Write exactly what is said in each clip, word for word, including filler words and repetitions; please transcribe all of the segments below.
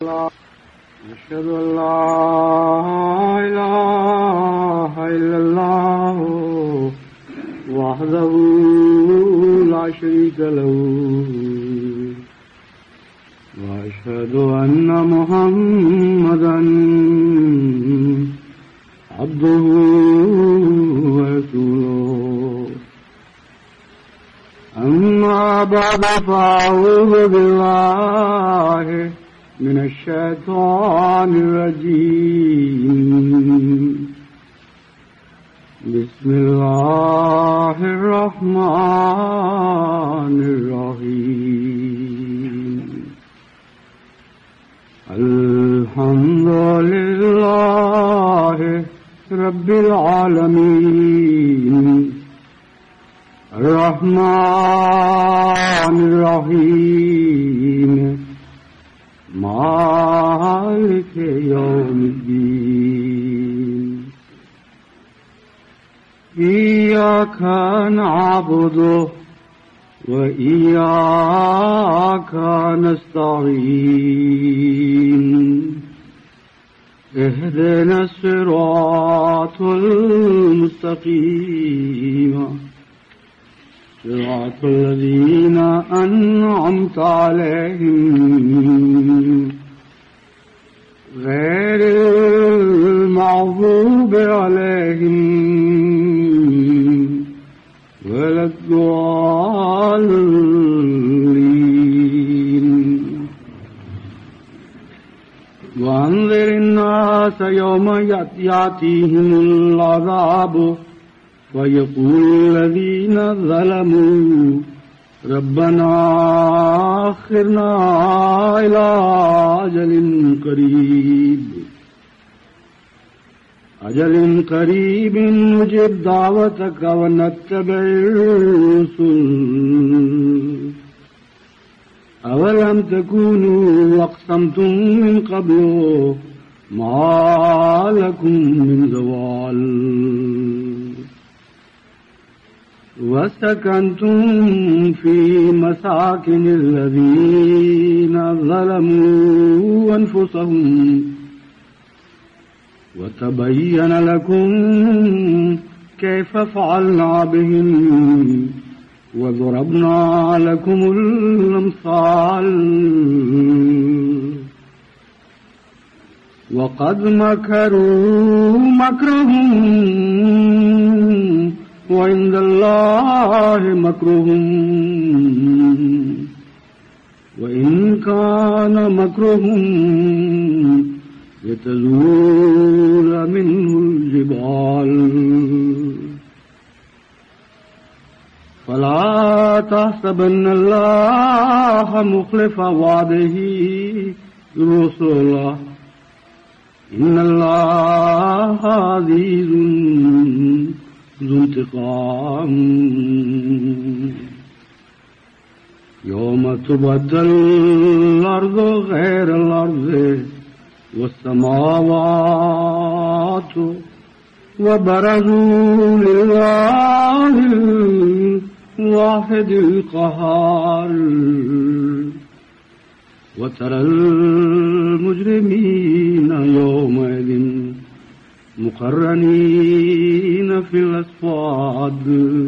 أشهد أن لا إله إلا الله وحده لا شريك له وأشهد أن محمدا عبده ورسوله أما بعد فأعوذ بالله من الشيطان الرجيم بسم الله الرحمن الرحيم الحمد لله رب العالمين الرحمن الرحيم مالك يوم الدين إياك نعبد وإياك نستعين اهدنا الصراط المستقيم صراط الذين أنعمت عليهم غير المغضوب عليهم ولا الضالين وأنذر الناس يوم يأتيهم العذاب ويقول الذين ظلموا ربنا أخرنا إلى أجل قريب أجل قريب نجب دعوتك ونتبع الرسل أولم تكونوا أقسمتم من قبل ما لكم من زوال وسكنتم في مساكن الذين ظلموا أنفسهم وتبين لكم كيف فعلنا بهم وضربنا لكم الأمثال وقد مكروا مكرهم وعند الله مكرهم وإن كان مكرهم لتزول منه الجبال فلا تحسبن الله مخلف وعده رسله إن الله عزيز ذو انتقام يوم تبدل الأرض غير الأرض والسماوات وبرزوا لله الواحد القهار وترى المجرمين يومئذ مقرنين في الأصفاد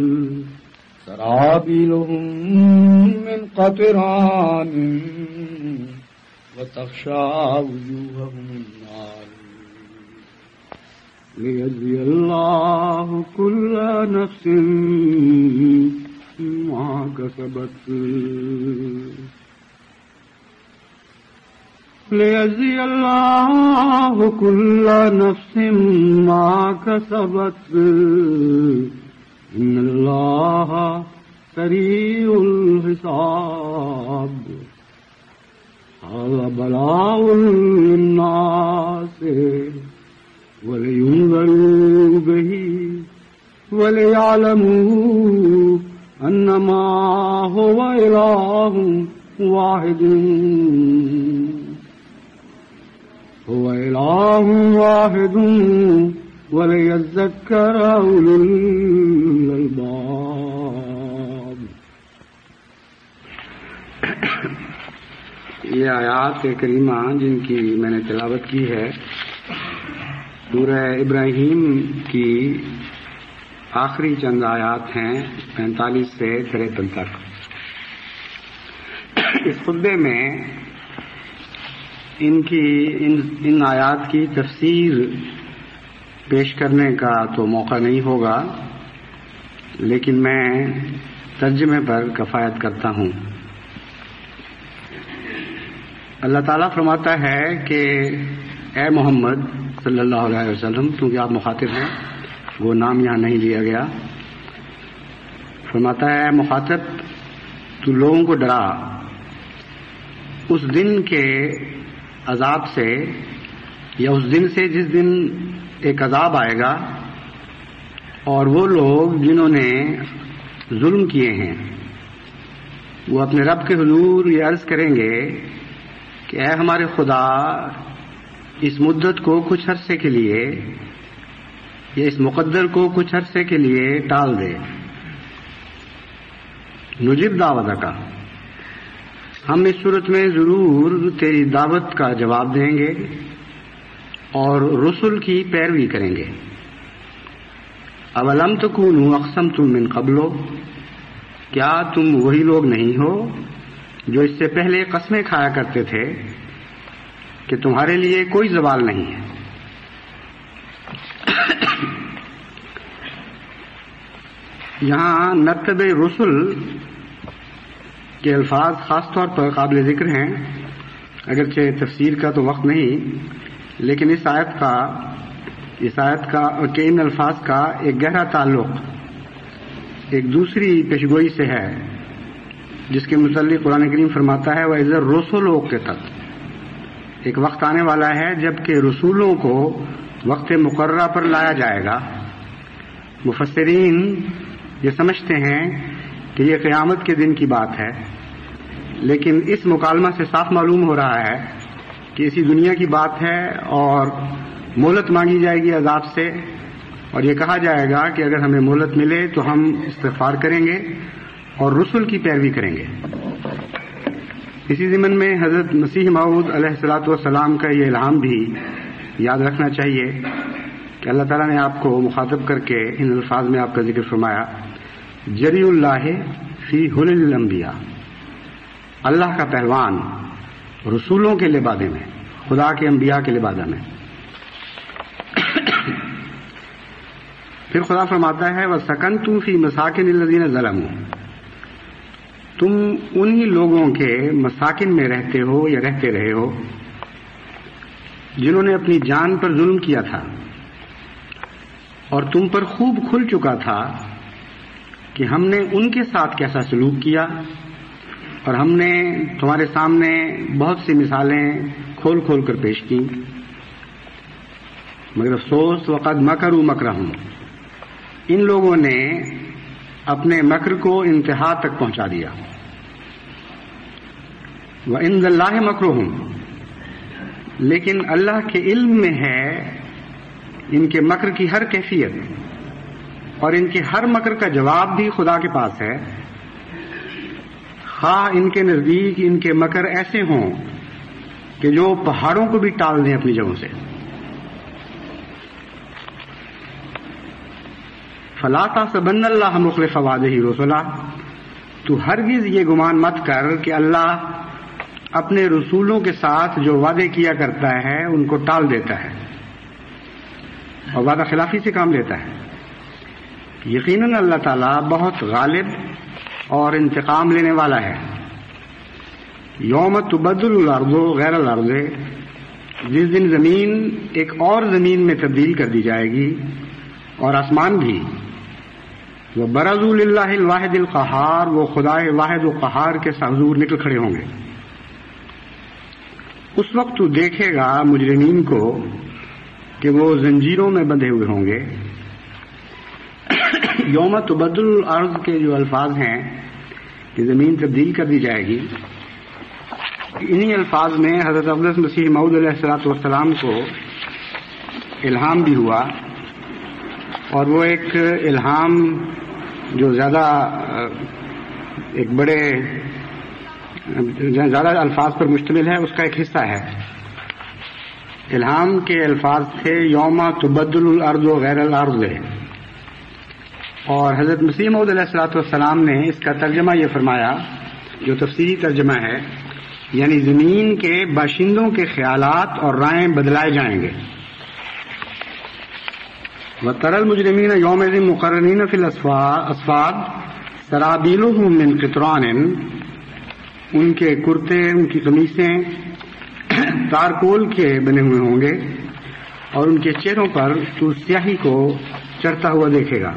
سرابيلهم من قطران وتخشى وجوههم النار ليجزي الله كل نفس ما كسبت ليجزي الله كل نفس ما كسبت إن الله سريع الحساب هذا بلاء للناس ولينذروا به وليعلموا أنما هو إله واحد هو إله واحد وليذكر أولو الألباب یہ آیات کریمہ جن کی میں نے تلاوت کی ہے سورہ ابراہیم کی آخری چند آیات ہیں پینتالیس سے تریپن تک. اس خطبے میں ان کی ان, ان آیات کی تفسیر پیش کرنے کا تو موقع نہیں ہوگا، لیکن میں ترجمے پر کفایت کرتا ہوں. اللہ تعالیٰ فرماتا ہے کہ اے محمد صلی اللہ علیہ وسلم، کیونکہ آپ مخاطب ہیں، وہ نام یہاں نہیں لیا گیا، فرماتا ہے اے مخاطب تو لوگوں کو ڈرا اس دن کے عذاب سے، یا اس دن سے جس دن ایک عذاب آئے گا اور وہ لوگ جنہوں نے ظلم کیے ہیں وہ اپنے رب کے حضور یہ عرض کریں گے کہ اے ہمارے خدا، اس مدت کو کچھ عرصے کے لیے یا اس مقدر کو کچھ عرصے کے لیے ٹال دے. نجیب دعوت کا، ہم اس صورت میں ضرور تیری دعوت کا جواب دیں گے اور رسل کی پیروی کریں گے. اولم تکونوا اقسمتم من قبل، کیا تم وہی لوگ نہیں ہو جو اس سے پہلے قسمیں کھایا کرتے تھے کہ تمہارے لیے کوئی زوال نہیں ہے. یہاں نتب رسل کے الفاظ خاص طور پر قابل ذکر ہیں، اگرچہ تفسیر کا تو وقت نہیں، لیکن اس آیت کا اس آیت کا کہ ان الفاظ کا ایک گہرا تعلق ایک دوسری پیشگوئی سے ہے جس کے متعلق قرآن کریم فرماتا ہے وَإِذَا الرُّسُلُ أُقِّتَتْ، ایک وقت آنے والا ہے جب کہ رسولوں کو وقت مقررہ پر لایا جائے گا. مفسرین یہ سمجھتے ہیں کہ یہ قیامت کے دن کی بات ہے، لیکن اس مکالمہ سے صاف معلوم ہو رہا ہے کہ اسی دنیا کی بات ہے اور مہلت مانگی جائے گی عذاب سے، اور یہ کہا جائے گا کہ اگر ہمیں مہلت ملے تو ہم استغفار کریں گے اور رسل کی پیروی کریں گے. اسی ضمن میں حضرت مسیح موعود علیہ الصلوۃ والسلام کا یہ الہام بھی یاد رکھنا چاہیے کہ اللہ تعالیٰ نے آپ کو مخاطب کر کے ان الفاظ میں آپ کا ذکر فرمایا جری اللہ فی حلل الانبیاء، اللہ کا پہلوان رسولوں کے لبادے میں، خدا کے انبیاء کے لبادہ میں. پھر خدا فرماتا ہے وَسَكَنْتُمْ فِي مَسَاكِنِ الَّذِينَ ظَلَمُوا، تم انہی لوگوں کے مساکن میں رہتے ہو یا رہتے رہے ہو جنہوں نے اپنی جان پر ظلم کیا تھا، اور تم پر خوب کھل چکا تھا کہ ہم نے ان کے ساتھ کیسا سلوک کیا، اور ہم نے تمہارے سامنے بہت سی مثالیں کھول کھول کر پیش کی. مگر افسوس وقد مکروا مکرہم، ان لوگوں نے اپنے مکر کو انتہا تک پہنچا دیا. وَعِندَ اللَّهِ مَكْرُهُمْ، لیکن اللہ کے علم میں ہے ان کے مکر کی ہر کیفیت، اور ان کے ہر مکر کا جواب بھی خدا کے پاس ہے، خواہ ان کے نزدیک ان کے مکر ایسے ہوں کہ جو پہاڑوں کو بھی ٹال دیں اپنی جگہوں سے. فَلَا تَحْسَبَنَّ اللَّهَ مُخْلِفَ وَعْدِهِ رُسُلَهُ، تو ہرگز یہ گمان مت کر کہ اللہ اپنے رسولوں کے ساتھ جو وعدے کیا کرتا ہے ان کو ٹال دیتا ہے اور وعدہ خلافی سے کام لیتا ہے. یقیناً اللہ تعالیٰ بہت غالب اور انتقام لینے والا ہے. یوم تبدل الارض غیر الارض، جس دن زمین ایک اور زمین میں تبدیل کر دی جائے گی اور آسمان بھی. وبرزوا للہ الواحد القہار، وہ خدائے واحد و قہار کے حضور نکل کھڑے ہوں گے. اس وقت تو دیکھے گا مجرمین کو کہ وہ زنجیروں میں بندھے ہوئے ہوں گے. یوم تبدل الارض کے جو الفاظ ہیں کہ زمین تبدیل کر دی جائے گی، انہی الفاظ میں حضرت اقدس مسیح موعود علیہ الصلوۃ والسلام کو الہام بھی ہوا، اور وہ ایک الہام جو زیادہ ایک بڑے زیادہ الفاظ پر مشتمل ہے، اس کا ایک حصہ ہے۔ الہام کے الفاظ تھے یوم تبدل الارض غیر الارض، اور حضرت مسیح موعود علیہ الصلوۃ والسلام نے اس کا ترجمہ یہ فرمایا جو تفسیری ترجمہ ہے، یعنی زمین کے باشندوں کے خیالات اور رائیں بدلائے جائیں گے۔ وَتَرَى الْمُجْرِمِينَ يَوْمَئِذٍ مُقَرَّنِينَ فِي الْأَصْفَادِ سَرَابِيلُهُم مِّن قِطْرَانٍ، ان کے کرتے، ان کی قمیصیں تارکول کے بنے ہوئے ہوں گے، اور ان کے چہروں پر تو سیاہی کو چڑھتا ہوا دیکھے گا،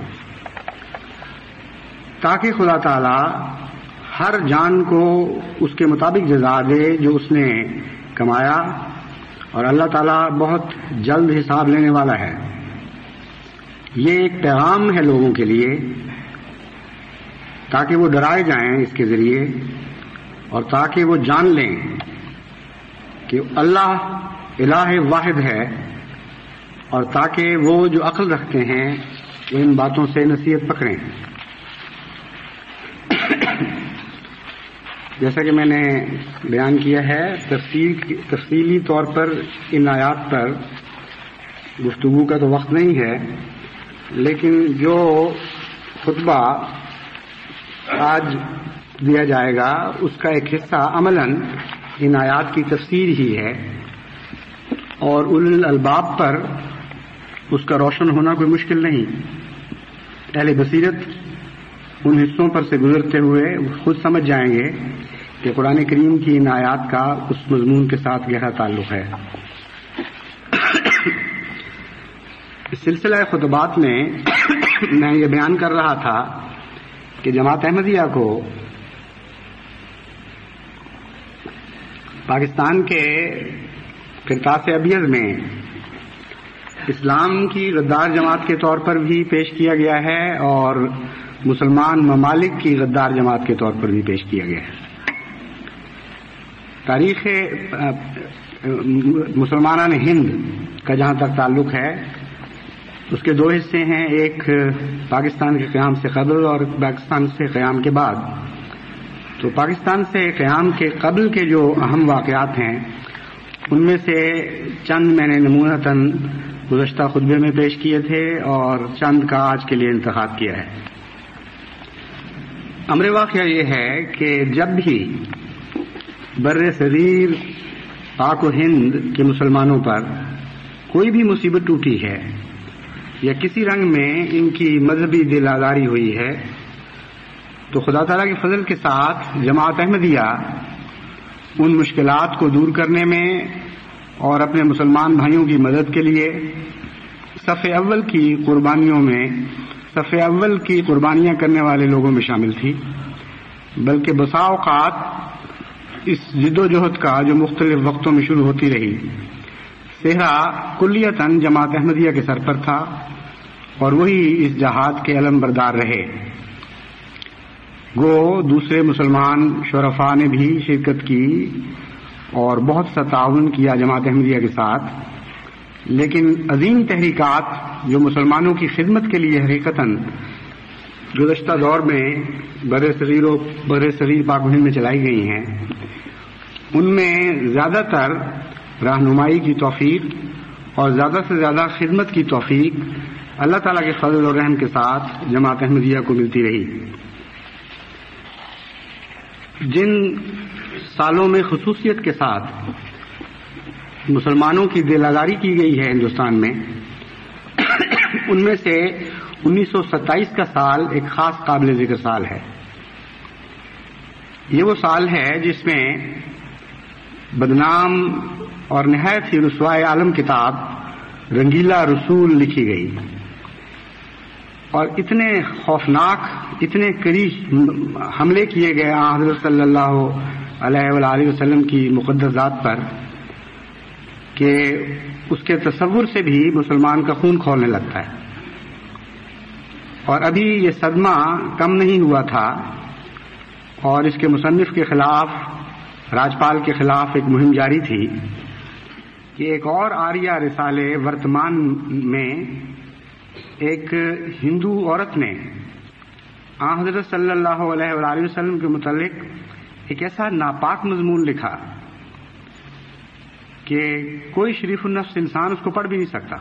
تاکہ خدا تعالی ہر جان کو اس کے مطابق جزا دے جو اس نے کمایا، اور اللہ تعالیٰ بہت جلد حساب لینے والا ہے۔ یہ ایک پیغام ہے لوگوں کے لیے تاکہ وہ ڈرائے جائیں اس کے ذریعے، اور تاکہ وہ جان لیں کہ اللہ الہ واحد ہے، اور تاکہ وہ جو عقل رکھتے ہیں وہ ان باتوں سے نصیحت پکڑیں۔ جیسا کہ میں نے بیان کیا ہے، تفصیل تفصیلی طور پر ان آیات پر گفتگو کا تو وقت نہیں ہے، لیکن جو خطبہ آج دیا جائے گا اس کا ایک حصہ عملاً ان آیات کی تفسیر ہی ہے، اور اولو الالباب پر اس کا روشن ہونا کوئی مشکل نہیں۔ اہل بصیرت ان حصوں پر سے گزرتے ہوئے خود سمجھ جائیں گے کہ قرآن کریم کی ان آیات کا اس مضمون کے ساتھ گہرا تعلق ہے۔ اس سلسلہ خطبات میں میں یہ بیان کر رہا تھا کہ جماعت احمدیہ کو پاکستان کے قرطاس ابیض میں اسلام کی غدار جماعت کے طور پر بھی پیش کیا گیا ہے، اور مسلمان ممالک کی غدار جماعت کے طور پر بھی پیش کیا گیا ہے۔ تاریخ مسلمانان ہند کا جہاں تک تعلق ہے، اس کے دو حصے ہیں، ایک پاکستان کے قیام سے قبل اور پاکستان سے قیام کے بعد۔ تو پاکستان سے قیام کے قبل کے جو اہم واقعات ہیں ان میں سے چند میں نے نمونتاً گزشتہ خطبے میں پیش کیے تھے، اور چند کا آج کے لیے انتخاب کیا ہے۔ امر واقعہ یہ ہے کہ جب بھی بر صغیر پاک و ہند کے مسلمانوں پر کوئی بھی مصیبت ٹوٹی ہے یا کسی رنگ میں ان کی مذہبی دل آزاری ہوئی ہے، تو خدا تعالیٰ کے فضل کے ساتھ جماعت احمدیہ ان مشکلات کو دور کرنے میں اور اپنے مسلمان بھائیوں کی مدد کے لیے صف اول کی قربانیوں میں صف اول کی قربانیاں کرنے والے لوگوں میں شامل تھی، بلکہ بسا اوقات اس جد و جہد کا جو مختلف وقتوں میں شروع ہوتی رہی، صحرا کلیتاً جماعت احمدیہ کے سر پر تھا، اور وہی اس جہاد کے علم بردار رہے۔ گو دوسرے مسلمان شرفاء نے بھی شرکت کی اور بہت سا تعاون کیا جماعت احمدیہ کے ساتھ، لیکن عظیم تحریکات جو مسلمانوں کی خدمت کے لیے حقیقتاً گزشتہ دور میں بر صغیر و بر صغیر پاک و ہند میں چلائی گئی ہیں، ان میں زیادہ تر رہنمائی کی توفیق اور زیادہ سے زیادہ خدمت کی توفیق اللہ تعالیٰ کے فضل و رحم کے ساتھ جماعت احمدیہ کو ملتی رہی۔ جن سالوں میں خصوصیت کے ساتھ مسلمانوں کی دل آزاری کی گئی ہے ہندوستان میں، ان میں سے انیس سو ستائیس کا سال ایک خاص قابل ذکر سال ہے۔ یہ وہ سال ہے جس میں بدنام اور نہایت ہی رسوائے عالم کتاب رنگیلا رسول لکھی گئی، اور اتنے خوفناک، اتنے کری حملے کیے گئے حضرت صلی اللہ علیہ وآلہ وسلم کی مقدس ذات پر کہ اس کے تصور سے بھی مسلمان کا خون کھولنے لگتا ہے۔ اور ابھی یہ صدمہ کم نہیں ہوا تھا، اور اس کے مصنف کے خلاف، راجپال کے خلاف ایک مہم جاری تھی کہ ایک اور آریہ رسالے ورتمان میں ایک ہندو عورت نے آن حضرت صلی اللہ علیہ وآلہ وسلم کے متعلق ایک ایسا ناپاک مضمون لکھا کہ کوئی شریف النفس انسان اس کو پڑھ بھی نہیں سکتا.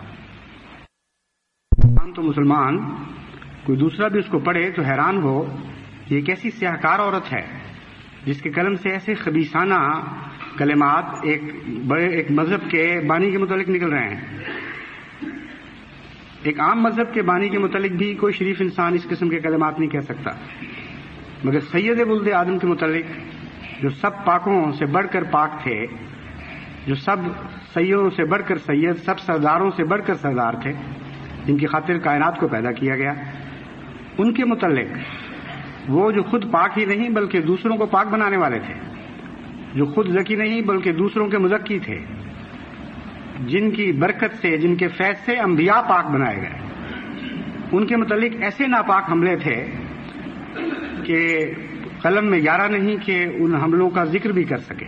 تو مسلمان کوئی دوسرا بھی اس کو پڑھے تو حیران ہو یہ ایک ایسی سیاہکار عورت ہے جس کے قلم سے ایسے خبیثانہ کلمات ایک بڑے ایک مذہب کے بانی کے متعلق نکل رہے ہیں. ایک عام مذہب کے بانی کے متعلق بھی کوئی شریف انسان اس قسم کے کلمات نہیں کہہ سکتا، مگر سید ولد آدم کے متعلق جو سب پاکوں سے بڑھ کر پاک تھے، جو سب سیدوں سے بڑھ کر سید، سب سرداروں سے بڑھ کر سردار تھے، جن کی خاطر کائنات کو پیدا کیا گیا، ان کے متعلق وہ جو خود پاک ہی نہیں بلکہ دوسروں کو پاک بنانے والے تھے، جو خود زکی نہیں بلکہ دوسروں کے مزکی تھے، جن کی برکت سے، جن کے فیض سے انبیاء پاک بنائے گئے، ان کے متعلق ایسے ناپاک حملے تھے کہ قلم میں یارہ نہیں کہ ان حملوں کا ذکر بھی کر سکے.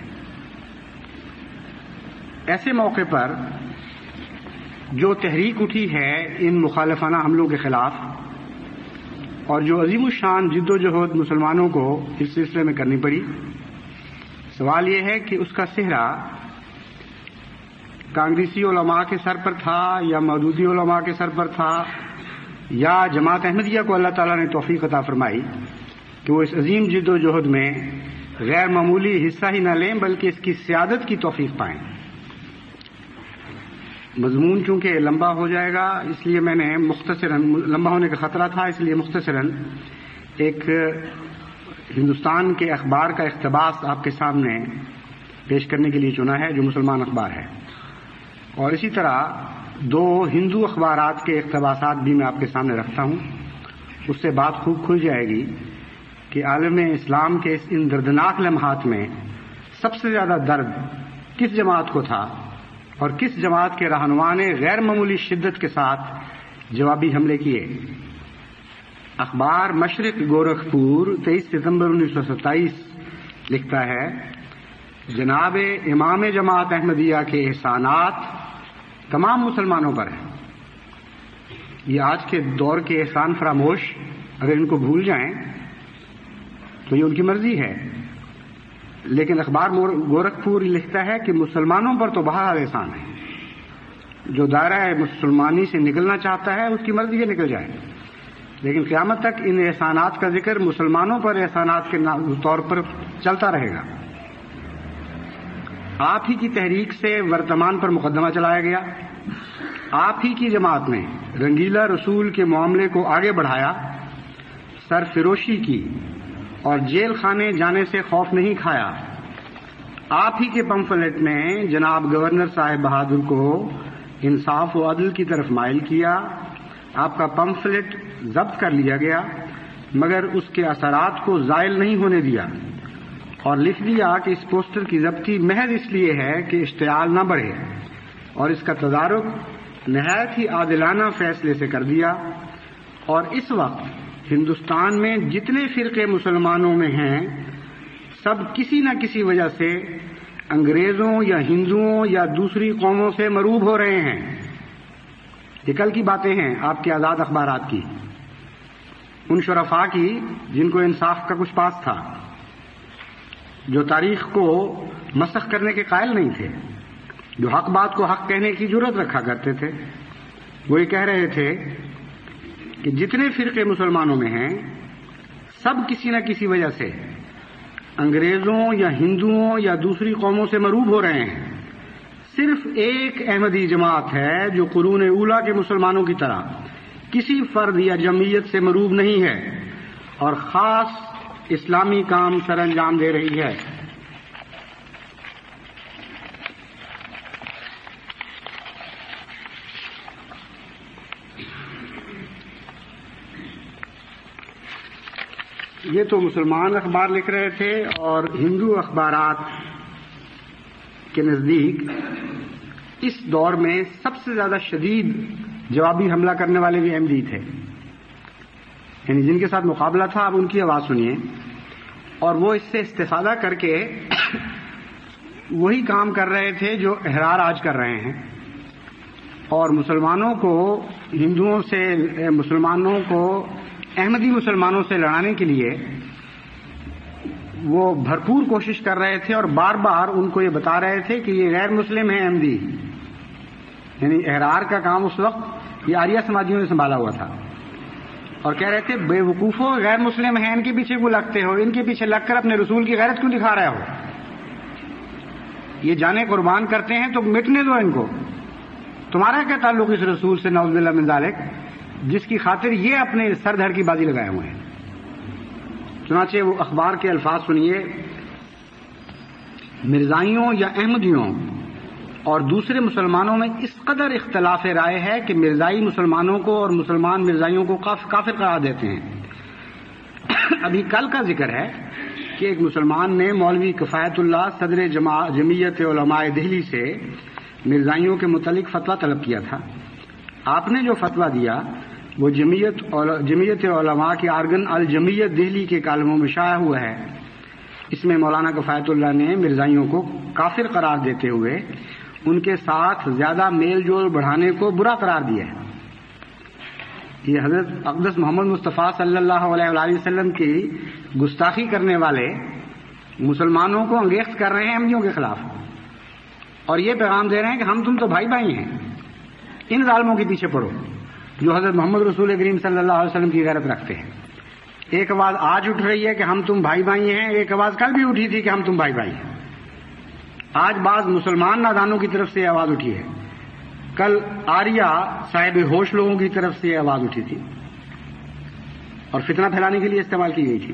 ایسے موقع پر جو تحریک اٹھی ہے ان مخالفانہ حملوں کے خلاف اور جو عظیم الشان جد و جہد مسلمانوں کو اس سلسلے میں کرنی پڑی، سوال یہ ہے کہ اس کا صحرا کانگریسی علماء کے سر پر تھا یا مودودی علماء کے سر پر تھا یا جماعت احمدیہ کو اللہ تعالیٰ نے توفیق عطا فرمائی کہ وہ اس عظیم جد و جہد میں غیر معمولی حصہ ہی نہ لیں بلکہ اس کی سیادت کی توفیق پائیں. مضمون چونکہ لمبا ہو جائے گا اس لیے میں نے مختصراً، لمبا ہونے کا خطرہ تھا اس لیے مختصراً ایک ہندوستان کے اخبار کا اقتباس آپ کے سامنے پیش کرنے کے لیے چنا ہے جو مسلمان اخبار ہے، اور اسی طرح دو ہندو اخبارات کے اقتباسات بھی میں آپ کے سامنے رکھتا ہوں. اس سے بات خوب کھل جائے گی کہ عالم اسلام کے اس ان دردناک لمحات میں سب سے زیادہ درد کس جماعت کو تھا اور کس جماعت کے رہنما نے غیر معمولی شدت کے ساتھ جوابی حملے کیے. اخبار مشرق گورکھپور تیئیس ستمبر انیس سو ستائیس لکھتا ہے، جناب امام جماعت احمدیہ کے احسانات تمام مسلمانوں پر ہیں. یہ آج کے دور کے احسان فراموش اگر ان کو بھول جائیں تو یہ ان کی مرضی ہے، لیکن اخبار گورکھپور لکھتا ہے کہ مسلمانوں پر تو بہرحال احسان ہے. جو دائرہ مسلمانی سے نکلنا چاہتا ہے اس کی مرضی ہے نکل جائے، لیکن قیامت تک ان احسانات کا ذکر مسلمانوں پر احسانات کے طور پر چلتا رہے گا. آپ ہی کی تحریک سے ورتمان پر مقدمہ چلایا گیا، آپ ہی کی جماعت نے رنگیلا رسول کے معاملے کو آگے بڑھایا، سرفروشی کی اور جیل خانے جانے سے خوف نہیں کھایا. آپ ہی کے پمفلٹ نے جناب گورنر صاحب بہادر کو انصاف و عدل کی طرف مائل کیا. آپ کا پمفلٹ ضبط کر لیا گیا مگر اس کے اثرات کو زائل نہیں ہونے دیا اور لکھ دیا کہ اس پوسٹر کی ضبطی محض اس لیے ہے کہ اشتعال نہ بڑھے، اور اس کا تدارک نہایت ہی عادلانہ فیصلے سے کر دیا. اور اس وقت ہندوستان میں جتنے فرقے مسلمانوں میں ہیں سب کسی نہ کسی وجہ سے انگریزوں یا ہندوؤں یا دوسری قوموں سے مروب ہو رہے ہیں. یہ کل کی باتیں ہیں آپ کے آزاد اخبارات کی، ان شرفاء کی جن کو انصاف کا کچھ پاس تھا، جو تاریخ کو مسخ کرنے کے قائل نہیں تھے، جو حق بات کو حق کہنے کی جرات رکھا کرتے تھے. وہ یہ کہہ رہے تھے کہ جتنے فرقے مسلمانوں میں ہیں سب کسی نہ کسی وجہ سے انگریزوں یا ہندوؤں یا دوسری قوموں سے مروب ہو رہے ہیں. صرف ایک احمدی جماعت ہے جو قرون اولیٰ کے مسلمانوں کی طرح کسی فرد یا جمعیت سے مروب نہیں ہے اور خاص اسلامی کام سر انجام دے رہی ہے. یہ تو مسلمان اخبار لکھ رہے تھے، اور ہندو اخبارات کے نزدیک اس دور میں سب سے زیادہ شدید جوابی حملہ کرنے والے بھی احمدی تھے، یعنی جن کے ساتھ مقابلہ تھا. اب ان کی آواز سنیے. اور وہ اس سے استفادہ کر کے وہی کام کر رہے تھے جو احرار آج کر رہے ہیں، اور مسلمانوں کو ہندوؤں سے مسلمانوں کو احمدی مسلمانوں سے لڑانے کے لیے وہ بھرپور کوشش کر رہے تھے اور بار بار ان کو یہ بتا رہے تھے کہ یہ غیر مسلم ہیں احمدی، یعنی احرار کا کام اس وقت یہ آریہ سماجیوں نے سنبھالا ہوا تھا، اور کہہ رہے تھے بے وقوفو غیر مسلم ہیں، ان کے پیچھے کیوں لگتے ہو، ان کے پیچھے لگ کر اپنے رسول کی غیرت کیوں دکھا رہے ہو، یہ جانیں قربان کرتے ہیں تو مٹنے دو ان کو، تمہارا کیا تعلق اس رسول سے نعوذ باللہ من ذالک جس کی خاطر یہ اپنے سر دھڑ کی بازی لگائے ہوئے ہیں۔ چنانچہ وہ اخبار کے الفاظ سنیے، مرزائیوں یا احمدیوں اور دوسرے مسلمانوں میں اس قدر اختلاف رائے ہے کہ مرزائی مسلمانوں کو اور مسلمان مرزائیوں کو کافر قرار دیتے ہیں۔ ابھی کل کا ذکر ہے کہ ایک مسلمان نے مولوی کفایت اللہ صدر جمعیت علماء دہلی سے مرزائیوں کے متعلق فتویٰ طلب کیا تھا۔ آپ نے جو فتویٰ دیا وہ جمعیت جمعیت علماء کی آرگن الجمعیت دہلی کے کالموں میں شائع ہوا ہے۔ اس میں مولانا کفایت اللہ نے مرزائیوں کو کافر قرار دیتے ہوئے ان کے ساتھ زیادہ میل جول بڑھانے کو برا قرار دیا ہے۔ یہ حضرت اقدس محمد مصطفیٰ صلی اللہ علیہ وآلہ وسلم کی گستاخی کرنے والے مسلمانوں کو انگیخت کر رہے ہیں احمدیوں کے خلاف، اور یہ پیغام دے رہے ہیں کہ ہم تم تو بھائی بھائی ہیں، ان ظالموں کے پیچھے پڑو جو حضرت محمد رسول کریم صلی اللہ علیہ وسلم کی غیرت رکھتے ہیں۔ ایک آواز آج اٹھ رہی ہے کہ ہم تم بھائی بھائی ہیں، ایک آواز کل بھی اٹھی تھی کہ ہم تم بھائی بھائی ہیں۔ آج بعض مسلمان نادانوں کی طرف سے یہ آواز اٹھی ہے، کل آریہ صاحب ہوش لوگوں کی طرف سے یہ آواز اٹھی تھی اور فتنہ پھیلانے کے لیے استعمال کی گئی تھی۔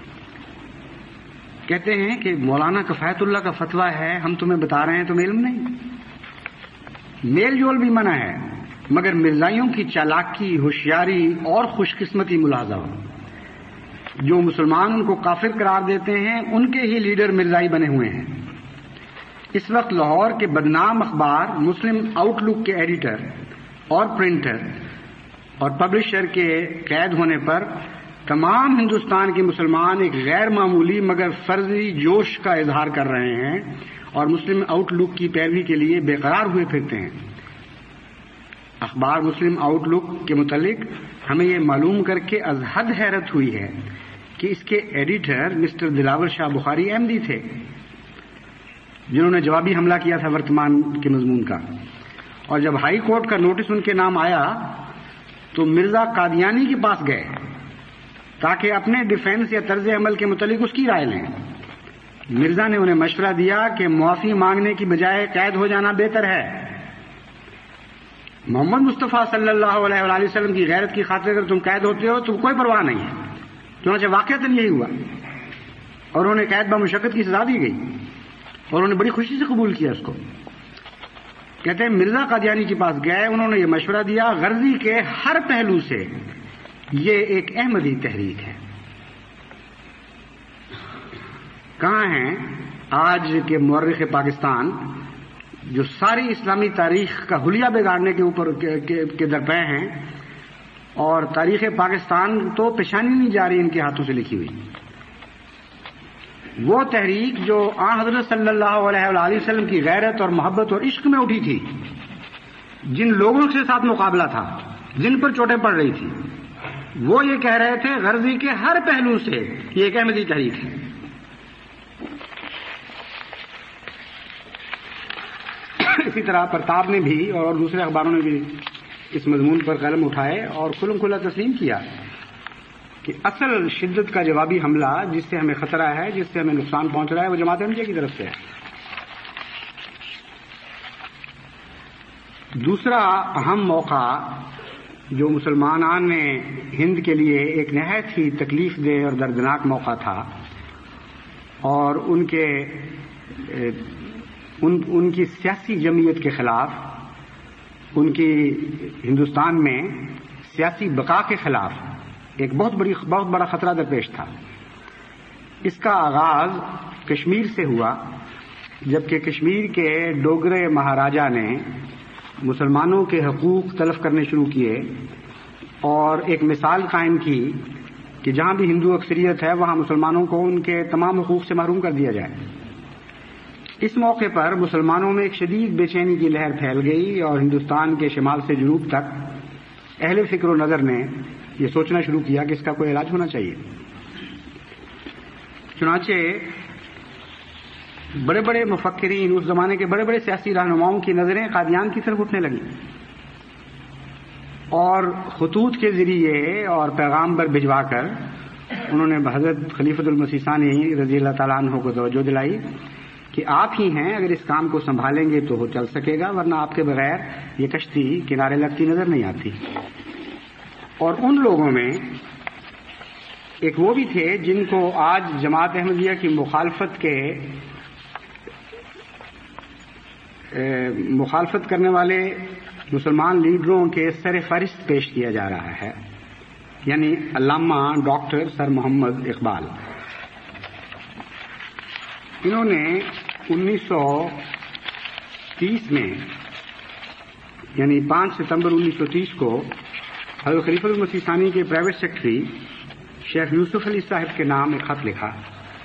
کہتے ہیں کہ مولانا کفایت اللہ کا فتویٰ ہے، ہم تمہیں بتا رہے ہیں، تمہیں علم نہیں۔ میل جول بھی منع ہے، مگر مرزائیوں کی چالاکی، ہوشیاری اور خوش قسمتی ملاحظہ ہو، جو مسلمان ان کو کافر قرار دیتے ہیں ان کے ہی لیڈر مرزائی بنے ہوئے ہیں۔ اس وقت لاہور کے بدنام اخبار مسلم آؤٹ لک کے ایڈیٹر اور پرنٹر اور پبلشر کے قید ہونے پر تمام ہندوستان کے مسلمان ایک غیر معمولی مگر فرضی جوش کا اظہار کر رہے ہیں اور مسلم آؤٹ لک کی پیروی کے لیے بے قرار ہوئے پھرتے ہیں۔ اخبار مسلم آؤٹ لک کے متعلق ہمیں یہ معلوم کر کے از حد حیرت ہوئی ہے کہ اس کے ایڈیٹر مسٹر دلاور شاہ بخاری احمدی تھے، جنہوں نے جوابی حملہ کیا تھا ورتمان کے مضمون کا، اور جب ہائی کورٹ کا نوٹس ان کے نام آیا تو مرزا قادیانی کے پاس گئے تاکہ اپنے ڈیفینس یا طرز عمل کے متعلق اس کی رائے لیں۔ مرزا نے انہیں مشورہ دیا کہ معافی مانگنے کی بجائے قید ہو جانا بہتر ہے۔ محمد مصطفیٰ صلی اللہ علیہ وآلہ وسلم کی غیرت کی خاطر اگر تم قید ہوتے ہو تو کوئی پرواہ نہیں ہے، چنانچہ واقعتاً یہی ہوا اور انہیں قید بمشقت کی سزا دی گئی اور انہوں نے بڑی خوشی سے قبول کیا اس کو۔ کہتے ہیں مرزا قادیانی کے پاس گئے، انہوں نے یہ مشورہ دیا غرضی کے ہر پہلو سے یہ ایک احمدی تحریک ہے۔ کہاں ہیں آج کے مورخ پاکستان جو ساری اسلامی تاریخ کا حلیہ بگاڑنے کے اوپر کے درپے ہیں، اور تاریخ پاکستان تو پیشانی نہیں جا رہی ان کے ہاتھوں سے لکھی ہوئی۔ وہ تحریک جو آن حضرت صلی اللہ علیہ وآلہ وسلم کی غیرت اور محبت اور عشق میں اٹھی تھی، جن لوگوں کے ساتھ مقابلہ تھا، جن پر چوٹیں پڑ رہی تھی، وہ یہ کہہ رہے تھے غرضی کے ہر پہلو سے یہ ایک احمدی تحریک ہے۔ اسی طرح پرتاب نے بھی اور دوسرے اخباروں نے بھی اس مضمون پر قلم اٹھائے اور کھلم کھلا تسلیم کیا کہ اصل شدت کا جوابی حملہ جس سے ہمیں خطرہ ہے، جس سے ہمیں نقصان پہنچ رہا ہے، وہ جماعت احمدیہ کی طرف سے ہے۔ دوسرا اہم موقع جو مسلمانان نے ہند کے لیے ایک نہایت ہی تکلیف دہ اور دردناک موقع تھا، اور ان کے ان, ان کی سیاسی جمعیت کے خلاف، ان کی ہندوستان میں سیاسی بقا کے خلاف ایک بہت بڑی بہت بڑا خطرہ درپیش تھا۔ اس کا آغاز کشمیر سے ہوا، جبکہ کشمیر کے ڈوگرے مہاراجا نے مسلمانوں کے حقوق تلف کرنے شروع کیے اور ایک مثال قائم کی کہ جہاں بھی ہندو اکثریت ہے وہاں مسلمانوں کو ان کے تمام حقوق سے محروم کر دیا جائے۔ اس موقع پر مسلمانوں میں ایک شدید بے چینی کی لہر پھیل گئی اور ہندوستان کے شمال سے جنوب تک اہل فکر و نظر نے یہ سوچنا شروع کیا کہ اس کا کوئی علاج ہونا چاہیے۔ چنانچہ بڑے بڑے مفکرین، اس زمانے کے بڑے بڑے سیاسی رہنماؤں کی نظریں قادیان کی طرف اٹھنے لگیں اور خطوط کے ذریعے اور پیغام پر بھجوا کر انہوں نے حضرت خلیفۃ المسیح ثانی رضی اللہ تعالیٰ عنہ کو توجہ دلائی کہ آپ ہی ہیں، اگر اس کام کو سنبھالیں گے تو وہ چل سکے گا، ورنہ آپ کے بغیر یہ کشتی کنارے لگتی نظر نہیں آتی۔ اور ان لوگوں میں ایک وہ بھی تھے جن کو آج جماعت احمدیہ کی مخالفت کے مخالفت کرنے والے مسلمان لیڈروں کے سر فہرست پیش کیا جا رہا ہے، یعنی علامہ ڈاکٹر سر محمد اقبال۔ انہوں نے انیس سو تیس میں یعنی پانچ ستمبر انیس سو تیس کو حضرت خلیفۃ المسیح ثانی کے پرائیویٹ سیکرٹری شیخ یوسف علی صاحب کے نام ایک خط لکھا۔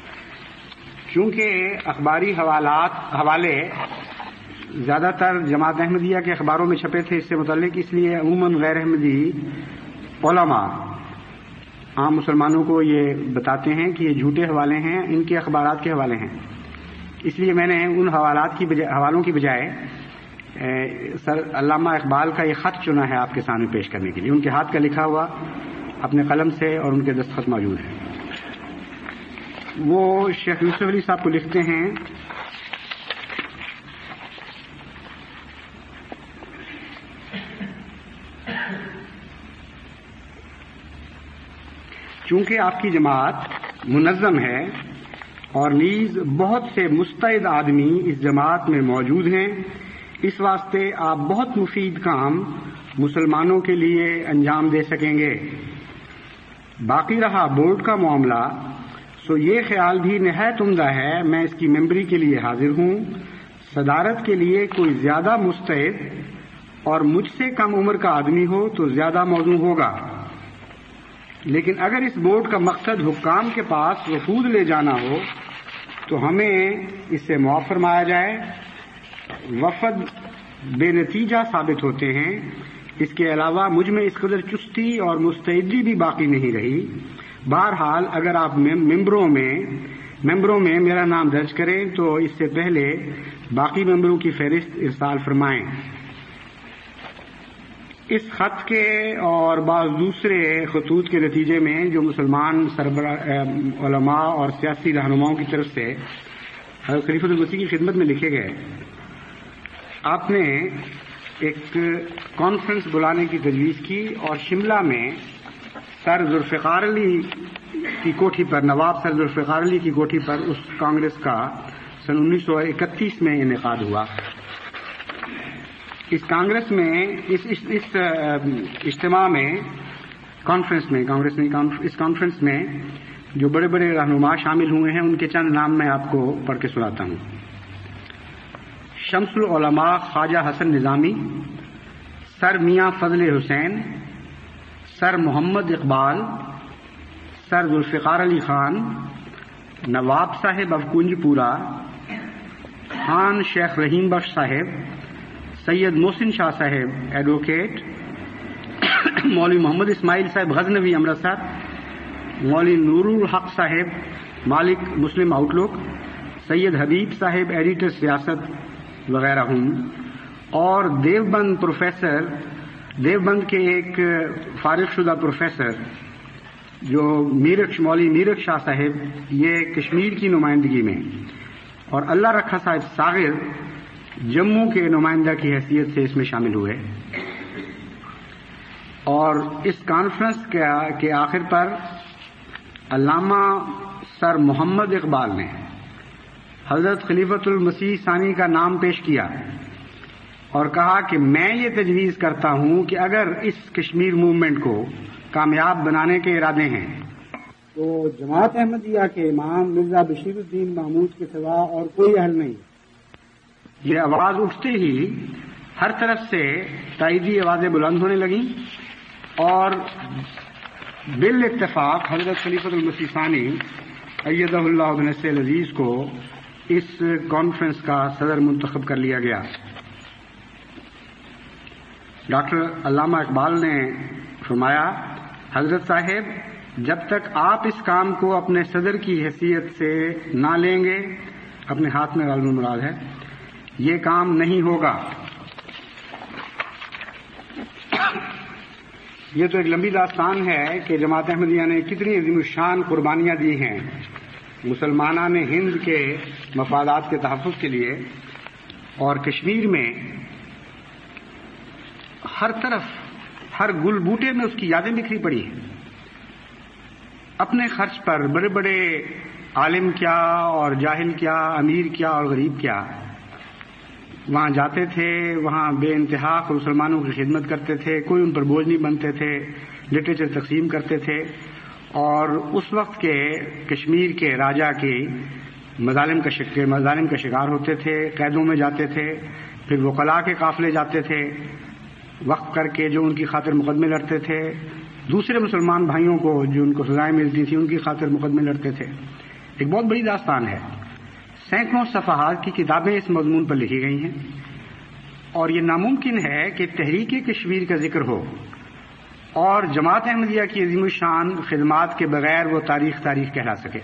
چونکہ اخباری حوالات حوالے زیادہ تر جماعت احمدیہ کے اخباروں میں چھپے تھے اس سے متعلق، اس لیے عموماً غیر احمدی علماء عام مسلمانوں کو یہ بتاتے ہیں کہ یہ جھوٹے حوالے ہیں، ان کے اخبارات کے حوالے ہیں۔ اس لیے میں نے ان حوالات کی بجائے حوالوں کی بجائے سر علامہ اقبال کا یہ خط چنا ہے آپ کے سامنے پیش کرنے کے لیے۔ ان کے ہاتھ کا لکھا ہوا اپنے قلم سے اور ان کے دستخط موجود ہیں۔ وہ شیخ یوسف علی صاحب کو لکھتے ہیں، چونکہ آپ کی جماعت منظم ہے اور نیز بہت سے مستعد آدمی اس جماعت میں موجود ہیں، اس واسطے آپ بہت مفید کام مسلمانوں کے لیے انجام دے سکیں گے۔ باقی رہا بورڈ کا معاملہ، سو یہ خیال بھی نہایت عمدہ ہے، میں اس کی ممبری کے لیے حاضر ہوں۔ صدارت کے لیے کوئی زیادہ مستعد اور مجھ سے کم عمر کا آدمی ہو تو زیادہ موزوں ہوگا، لیکن اگر اس بورڈ کا مقصد حکام کے پاس وفود لے جانا ہو تو ہمیں اس سے معاف فرمایا جائے۔ وفد بے نتیجہ ثابت ہوتے ہیں، اس کے علاوہ مجھ میں اس قدر چستی اور مستعدی بھی باقی نہیں رہی۔ بہرحال اگر آپ ممبروں میں ممبروں میں میرا نام درج کریں تو اس سے پہلے باقی ممبروں کی فہرست ارسال فرمائیں۔ اس خط کے اور بعض دوسرے خطوط کے نتیجے میں جو مسلمان سربراہ علماء اور سیاسی رہنماؤں کی طرف سے حضرت خلیفۃ المسیح کی خدمت میں لکھے گئے، آپ نے ایک کانفرنس بلانے کی تجویز کی اور شملہ میں سر ذوالفقار علی کی کوٹھی پر، نواب سر ذوالفقار علی کی کوٹھی پر اس کانگریس کا سن انیس سو اکتیس میں انعقاد ہوا۔ اس کانگریس میں اس, اس, اس اجتماع میں کانفرنس میں کانگریس میں اس کانفرنس میں جو بڑے بڑے رہنما شامل ہوئے ہیں ان کے چند نام میں آپ کو پڑھ کے سناتا ہوں۔ شمس العلماء خواجہ حسن نظامی، سر میاں فضل حسین، سر محمد اقبال، سر ذوالفقار علی خان، نواب صاحب افکنج پورا، خان شیخ رحیم بخش صاحب، سید محسن شاہ صاحب ایڈوکیٹ، مولوی محمد اسماعیل صاحب غزنوی امرتسر، مولوی نور الحق صاحب مالک مسلم آؤٹ لک، سید حبیب صاحب ایڈیٹر سیاست وغیرہ ہوں، اور دیوبند پروفیسر دیوبند کے ایک فارغ شدہ پروفیسر جو میرٹھ مولوی میرٹھ شاہ صاحب، یہ کشمیر کی نمائندگی میں، اور اللہ رکھا صاحب ساغر جموں کے نمائندہ کی حیثیت سے اس میں شامل ہوئے۔ اور اس کانفرنس کے آخر پر علامہ سر محمد اقبال نے حضرت خلیفۃ المسیح ثانی کا نام پیش کیا اور کہا کہ میں یہ تجویز کرتا ہوں کہ اگر اس کشمیر موومنٹ کو کامیاب بنانے کے ارادے ہیں تو جماعت احمدیہ کے امام مرزا بشیر الدین محمود کے سوا اور کوئی حل نہیں۔ یہ آواز اٹھتے ہی ہر طرف سے تائیدی آوازیں بلند ہونے لگیں اور بال اتفاق حضرت خلیفۃ المسیح ثانی ایدہ اللہ بنصرہ العزیز کو اس کانفرنس کا صدر منتخب کر لیا گیا۔ ڈاکٹر علامہ اقبال نے فرمایا، حضرت صاحب جب تک آپ اس کام کو اپنے صدر کی حیثیت سے نہ لیں گے، اپنے ہاتھ میں غالب المراد ہے، یہ کام نہیں ہوگا۔ یہ تو ایک لمبی داستان ہے کہ جماعت احمدیہ نے کتنی عظیم الشان قربانیاں دی ہیں مسلمانان ہند کے مفادات کے تحفظ کے لیے، اور کشمیر میں ہر طرف ہر گل بوٹے میں اس کی یادیں بکھری پڑی ہیں۔ اپنے خرچ پر بڑے بڑے عالم کیا اور جاہل کیا، امیر کیا اور غریب کیا، وہاں جاتے تھے، وہاں بے انتہا مسلمانوں کی خدمت کرتے تھے، کوئی ان پر بوجھ نہیں بنتے تھے، لٹریچر تقسیم کرتے تھے، اور اس وقت کے کشمیر کے راجا کی مظالم کا شکار مظالم کا شکار ہوتے تھے، قیدوں میں جاتے تھے، پھر وکلاء کے قافلے جاتے تھے وقف کر کے جو ان کی خاطر مقدمے لڑتے تھے، دوسرے مسلمان بھائیوں کو جو ان کو سزائیں ملتی تھیں ان کی خاطر مقدمے لڑتے تھے۔ ایک بہت بڑی داستان ہے، سینکڑوں صفحات کی کتابیں اس مضمون پر لکھی گئی ہیں، اور یہ ناممکن ہے کہ تحریک کشمیر کا ذکر ہو اور جماعت احمدیہ کی عظیم الشان خدمات کے بغیر وہ تاریخ تاریخ کہلا سکے۔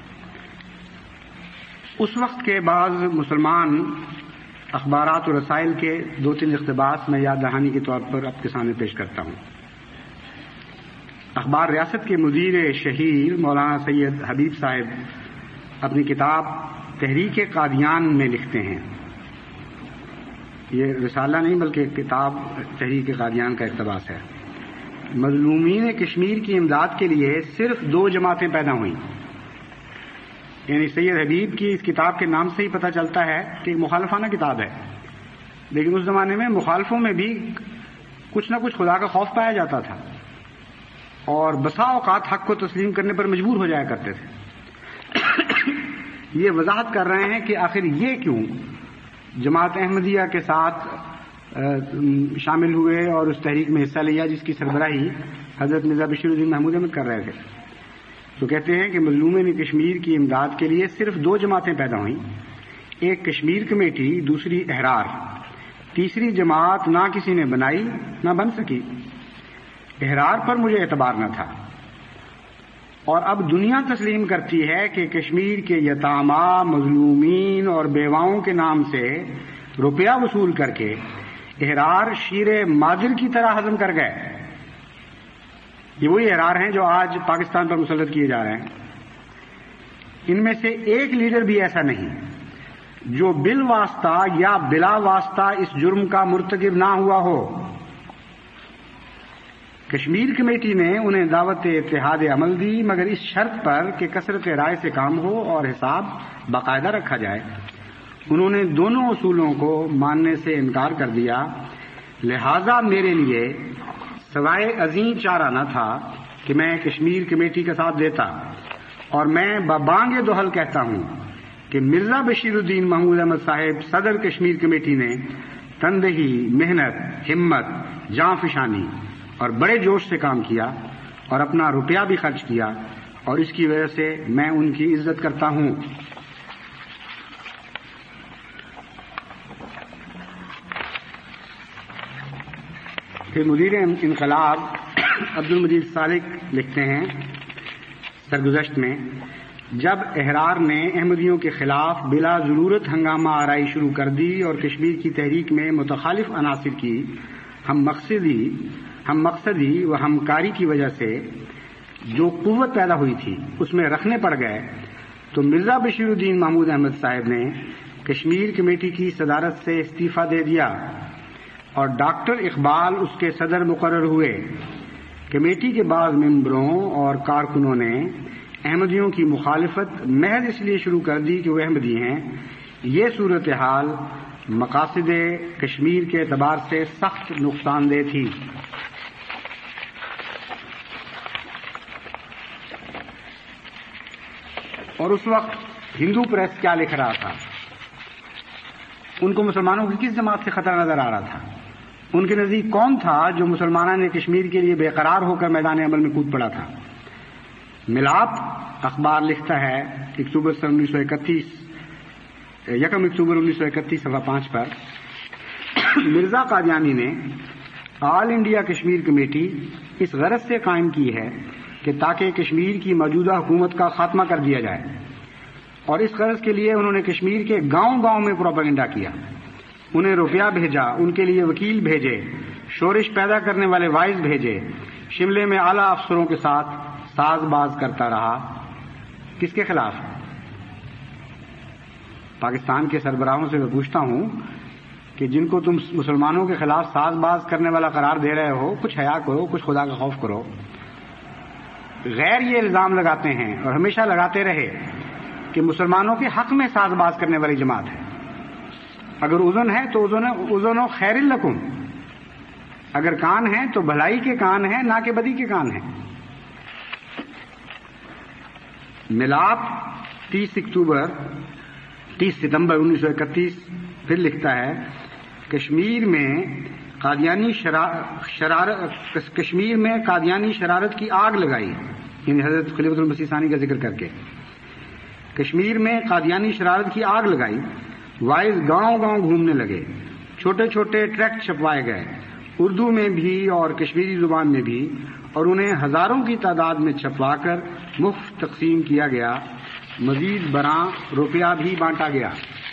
اس وقت کے بعض مسلمان اخبارات اور رسائل کے دو تین اقتباس میں یاد دہانی کے طور پر آپ کے سامنے پیش کرتا ہوں۔ اخبار ریاست کے مدیر شہیر مولانا سید حبیب صاحب اپنی کتاب تحریک قادیان میں لکھتے ہیں، یہ رسالہ نہیں بلکہ کتاب تحریک قادیان کا اقتباس ہے، مظلومین کشمیر کی امداد کے لیے صرف دو جماعتیں پیدا ہوئیں۔ یعنی سید حبیب کی اس کتاب کے نام سے ہی پتہ چلتا ہے کہ ایک مخالفانہ کتاب ہے، لیکن اس زمانے میں مخالفوں میں بھی کچھ نہ کچھ خدا کا خوف پایا جاتا تھا، اور بسا اوقات حق کو تسلیم کرنے پر مجبور ہو جایا کرتے تھے۔ یہ وضاحت کر رہے ہیں کہ آخر یہ کیوں جماعت احمدیہ کے ساتھ شامل ہوئے اور اس تحریک میں حصہ لیا جس کی سربراہی حضرت مرزا بشیر الدین محمود احمد کر رہے تھے۔ تو کہتے ہیں کہ مظلومین کشمیر کی امداد کے لیے صرف دو جماعتیں پیدا ہوئیں، ایک کشمیر کمیٹی، دوسری احرار، تیسری جماعت نہ کسی نے بنائی نہ بن سکی۔ احرار پر مجھے اعتبار نہ تھا، اور اب دنیا تسلیم کرتی ہے کہ کشمیر کے یتامى، مظلومین اور بیواؤں کے نام سے روپیہ وصول کر کے احرار شیر مادر کی طرح ہضم کر گئے۔ یہ وہی احرار ہیں جو آج پاکستان پر مسلط کیے جا رہے ہیں۔ ان میں سے ایک لیڈر بھی ایسا نہیں جو بالواسطہ یا بلا واسطہ اس جرم کا مرتکب نہ ہوا ہو۔ کشمیر کمیٹی نے انہیں دعوت اتحاد عمل دی، مگر اس شرط پر کہ کثرت رائے سے کام ہو اور حساب باقاعدہ رکھا جائے۔ انہوں نے دونوں اصولوں کو ماننے سے انکار کر دیا، لہذا میرے لیے سوائے عظیم چارہ نہ تھا کہ میں کشمیر کمیٹی کا ساتھ دیتا، اور میں ببانگ دوحل کہتا ہوں کہ مرزا بشیر الدین محمود احمد صاحب صدر کشمیر کمیٹی نے تندہی، محنت، ہمت، جاں فشانی اور بڑے جوش سے کام کیا اور اپنا روپیہ بھی خرچ کیا، اور اس کی وجہ سے میں ان کی عزت کرتا ہوں۔ پھر مدیر انقلاب عبد المجید سالک لکھتے ہیں سرگزشت میں، جب احرار نے احمدیوں کے خلاف بلا ضرورت ہنگامہ آرائی شروع کر دی اور کشمیر کی تحریک میں متخالف عناصر کی ہم مقصدی ہم مقصدی و ہمکاری کی وجہ سے جو قوت پیدا ہوئی تھی اس میں رکھنے پڑ گئے، تو مرزا بشیر الدین محمود احمد صاحب نے کشمیر کمیٹی کی صدارت سے استعفیٰ دے دیا اور ڈاکٹر اقبال اس کے صدر مقرر ہوئے۔ کمیٹی کے بعض ممبروں اور کارکنوں نے احمدیوں کی مخالفت محض اس لیے شروع کر دی کہ وہ احمدی ہیں۔ یہ صورتحال مقاصد کشمیر کے اعتبار سے سخت نقصان دہ تھی۔ اور اس وقت ہندو پریس کیا لکھ رہا تھا، ان کو مسلمانوں کی کس جماعت سے خطرہ نظر آ رہا تھا، ان کے نزدیک کون تھا جو مسلمانوں نے کشمیر کے لیے بے قرار ہو کر میدان عمل میں کود پڑا تھا۔ ملاپ اخبار لکھتا ہے اکتوبر سن انیس سو اکتیس یکم اکتوبر انیس سو اکتیس صفحہ پانچ پر، مرزا قادیانی نے آل انڈیا کشمیر کمیٹی اس غرض سے قائم کی ہے کہ تاکہ کشمیر کی موجودہ حکومت کا خاتمہ کر دیا جائے، اور اس غرض کے لیے انہوں نے کشمیر کے گاؤں گاؤں میں پروپیگنڈا کیا، انہیں روپیہ بھیجا، ان کے لیے وکیل بھیجے، شورش پیدا کرنے والے وائز بھیجے، شملے میں اعلیٰ افسروں کے ساتھ ساز باز کرتا رہا۔ کس کے خلاف؟ پاکستان کے سربراہوں سے میں پوچھتا ہوں کہ جن کو تم مسلمانوں کے خلاف ساز باز کرنے والا قرار دے رہے ہو، کچھ حیا کرو، کچھ خدا کا خوف کرو۔ غیر یہ الزام لگاتے ہیں اور ہمیشہ لگاتے رہے کہ مسلمانوں کے حق میں ساز باز کرنے والی جماعت ہے۔ اگر اذن ہے تو اذن و خیر لکم، اگر کان ہیں تو بھلائی کے کان ہیں، نہ کہ بدی کے کان ہیں۔ ملاپ تیس اکتوبر تیس ستمبر انیس سو اکتیس پھر لکھتا ہے، کشمیر میں قادیانی شرارت کشمیر میں قادیانی شرارت کی آگ لگائی، یعنی حضرت خلیفۃ المسیح ثانی کا ذکر کر کے کشمیر میں قادیانی شرارت کی آگ لگائی، وائز گاؤں گاؤں گھومنے لگے، چھوٹے چھوٹے ٹریکٹ چھپوائے گئے اردو میں بھی اور کشمیری زبان میں بھی، اور انہیں ہزاروں کی تعداد میں چھپوا کر مفت تقسیم کیا گیا، مزید برآں روپیہ بھی بانٹا گیا۔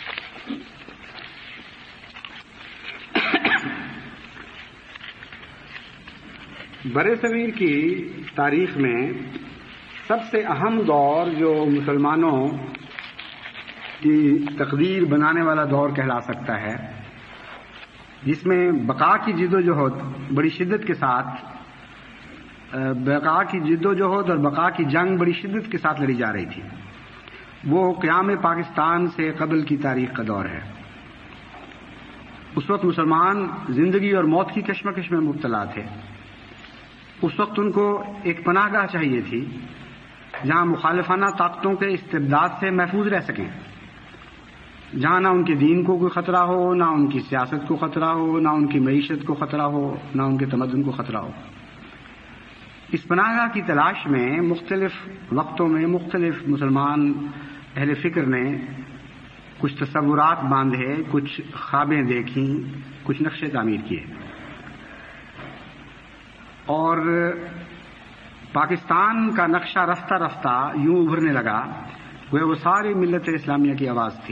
برصغیر کی تاریخ میں سب سے اہم دور جو مسلمانوں کی تقدیر بنانے والا دور کہلا سکتا ہے، جس میں بقا کی جد و جہد بڑی شدت کے ساتھ بقا کی جد و جہد اور بقا کی جنگ بڑی شدت کے ساتھ لڑی جا رہی تھی، وہ قیام پاکستان سے قبل کی تاریخ کا دور ہے۔ اس وقت مسلمان زندگی اور موت کی کشمکش میں مبتلا تھے۔ اس وقت ان کو ایک پناہ گاہ چاہیے تھی جہاں مخالفانہ طاقتوں کے استبداد سے محفوظ رہ سکیں، جہاں نہ ان کے دین کو کوئی خطرہ ہو، نہ ان کی سیاست کو خطرہ ہو، نہ ان کی معیشت کو خطرہ ہو، نہ ان کے تمدن کو خطرہ ہو۔ اس پناہ گاہ کی تلاش میں مختلف وقتوں میں مختلف مسلمان اہل فکر نے کچھ تصورات باندھے، کچھ خوابیں دیکھیں، کچھ نقشے تعمیر کیے، اور پاکستان کا نقشہ رفتہ رفتہ یوں ابھرنے لگا وہ وہ ساری ملت اسلامیہ کی آواز تھی۔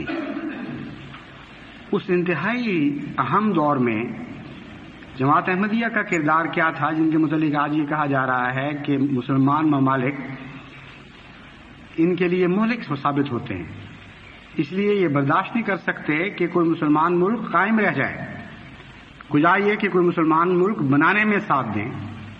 اس انتہائی اہم دور میں جماعت احمدیہ کا کردار کیا تھا، جن کے متعلق آج یہ کہا جا رہا ہے کہ مسلمان ممالک ان کے لیے مہلک ثابت ہوتے ہیں، اس لیے یہ برداشت نہیں کر سکتے کہ کوئی مسلمان ملک قائم رہ جائے، کجا یہ کہ کوئی مسلمان ملک بنانے میں ساتھ دیں۔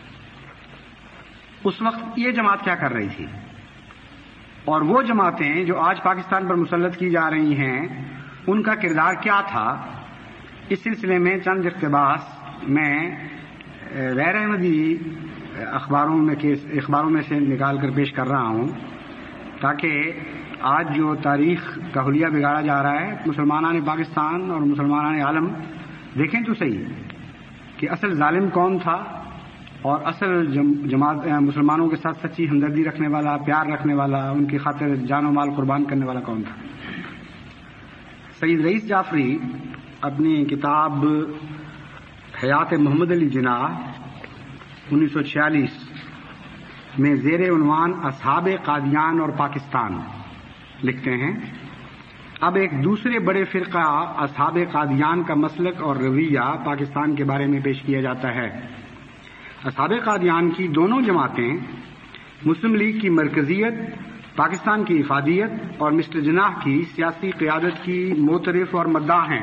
اس وقت یہ جماعت کیا کر رہی تھی، اور وہ جماعتیں جو آج پاکستان پر مسلط کی جا رہی ہیں ان کا کردار کیا تھا، اس سلسلے میں چند اقتباس میں غیر احمدی اخباروں میں اخباروں میں سے نکال کر پیش کر رہا ہوں، تاکہ آج جو تاریخ کا حلیہ بگاڑا جا رہا ہے مسلمانان پاکستان اور مسلمانان عالم دیکھیں تو صحیح کہ اصل ظالم کون تھا، اور اصل جماعت مسلمانوں کے ساتھ سچی ہمدردی رکھنے والا، پیار رکھنے والا، ان کی خاطر جان و مال قربان کرنے والا کون تھا۔ سید رئیس جعفری اپنی کتاب حیات محمد علی جناح انیس سو چھیالیس میں زیر عنوان اصحاب قادیان اور پاکستان لکھتے ہیں، اب ایک دوسرے بڑے فرقہ اصحاب قادیان کا مسلک اور رویہ پاکستان کے بارے میں پیش کیا جاتا ہے۔ اصحاب قادیان کی دونوں جماعتیں مسلم لیگ کی مرکزیت، پاکستان کی افادیت اور مسٹر جناح کی سیاسی قیادت کی معترف اور مداح ہیں۔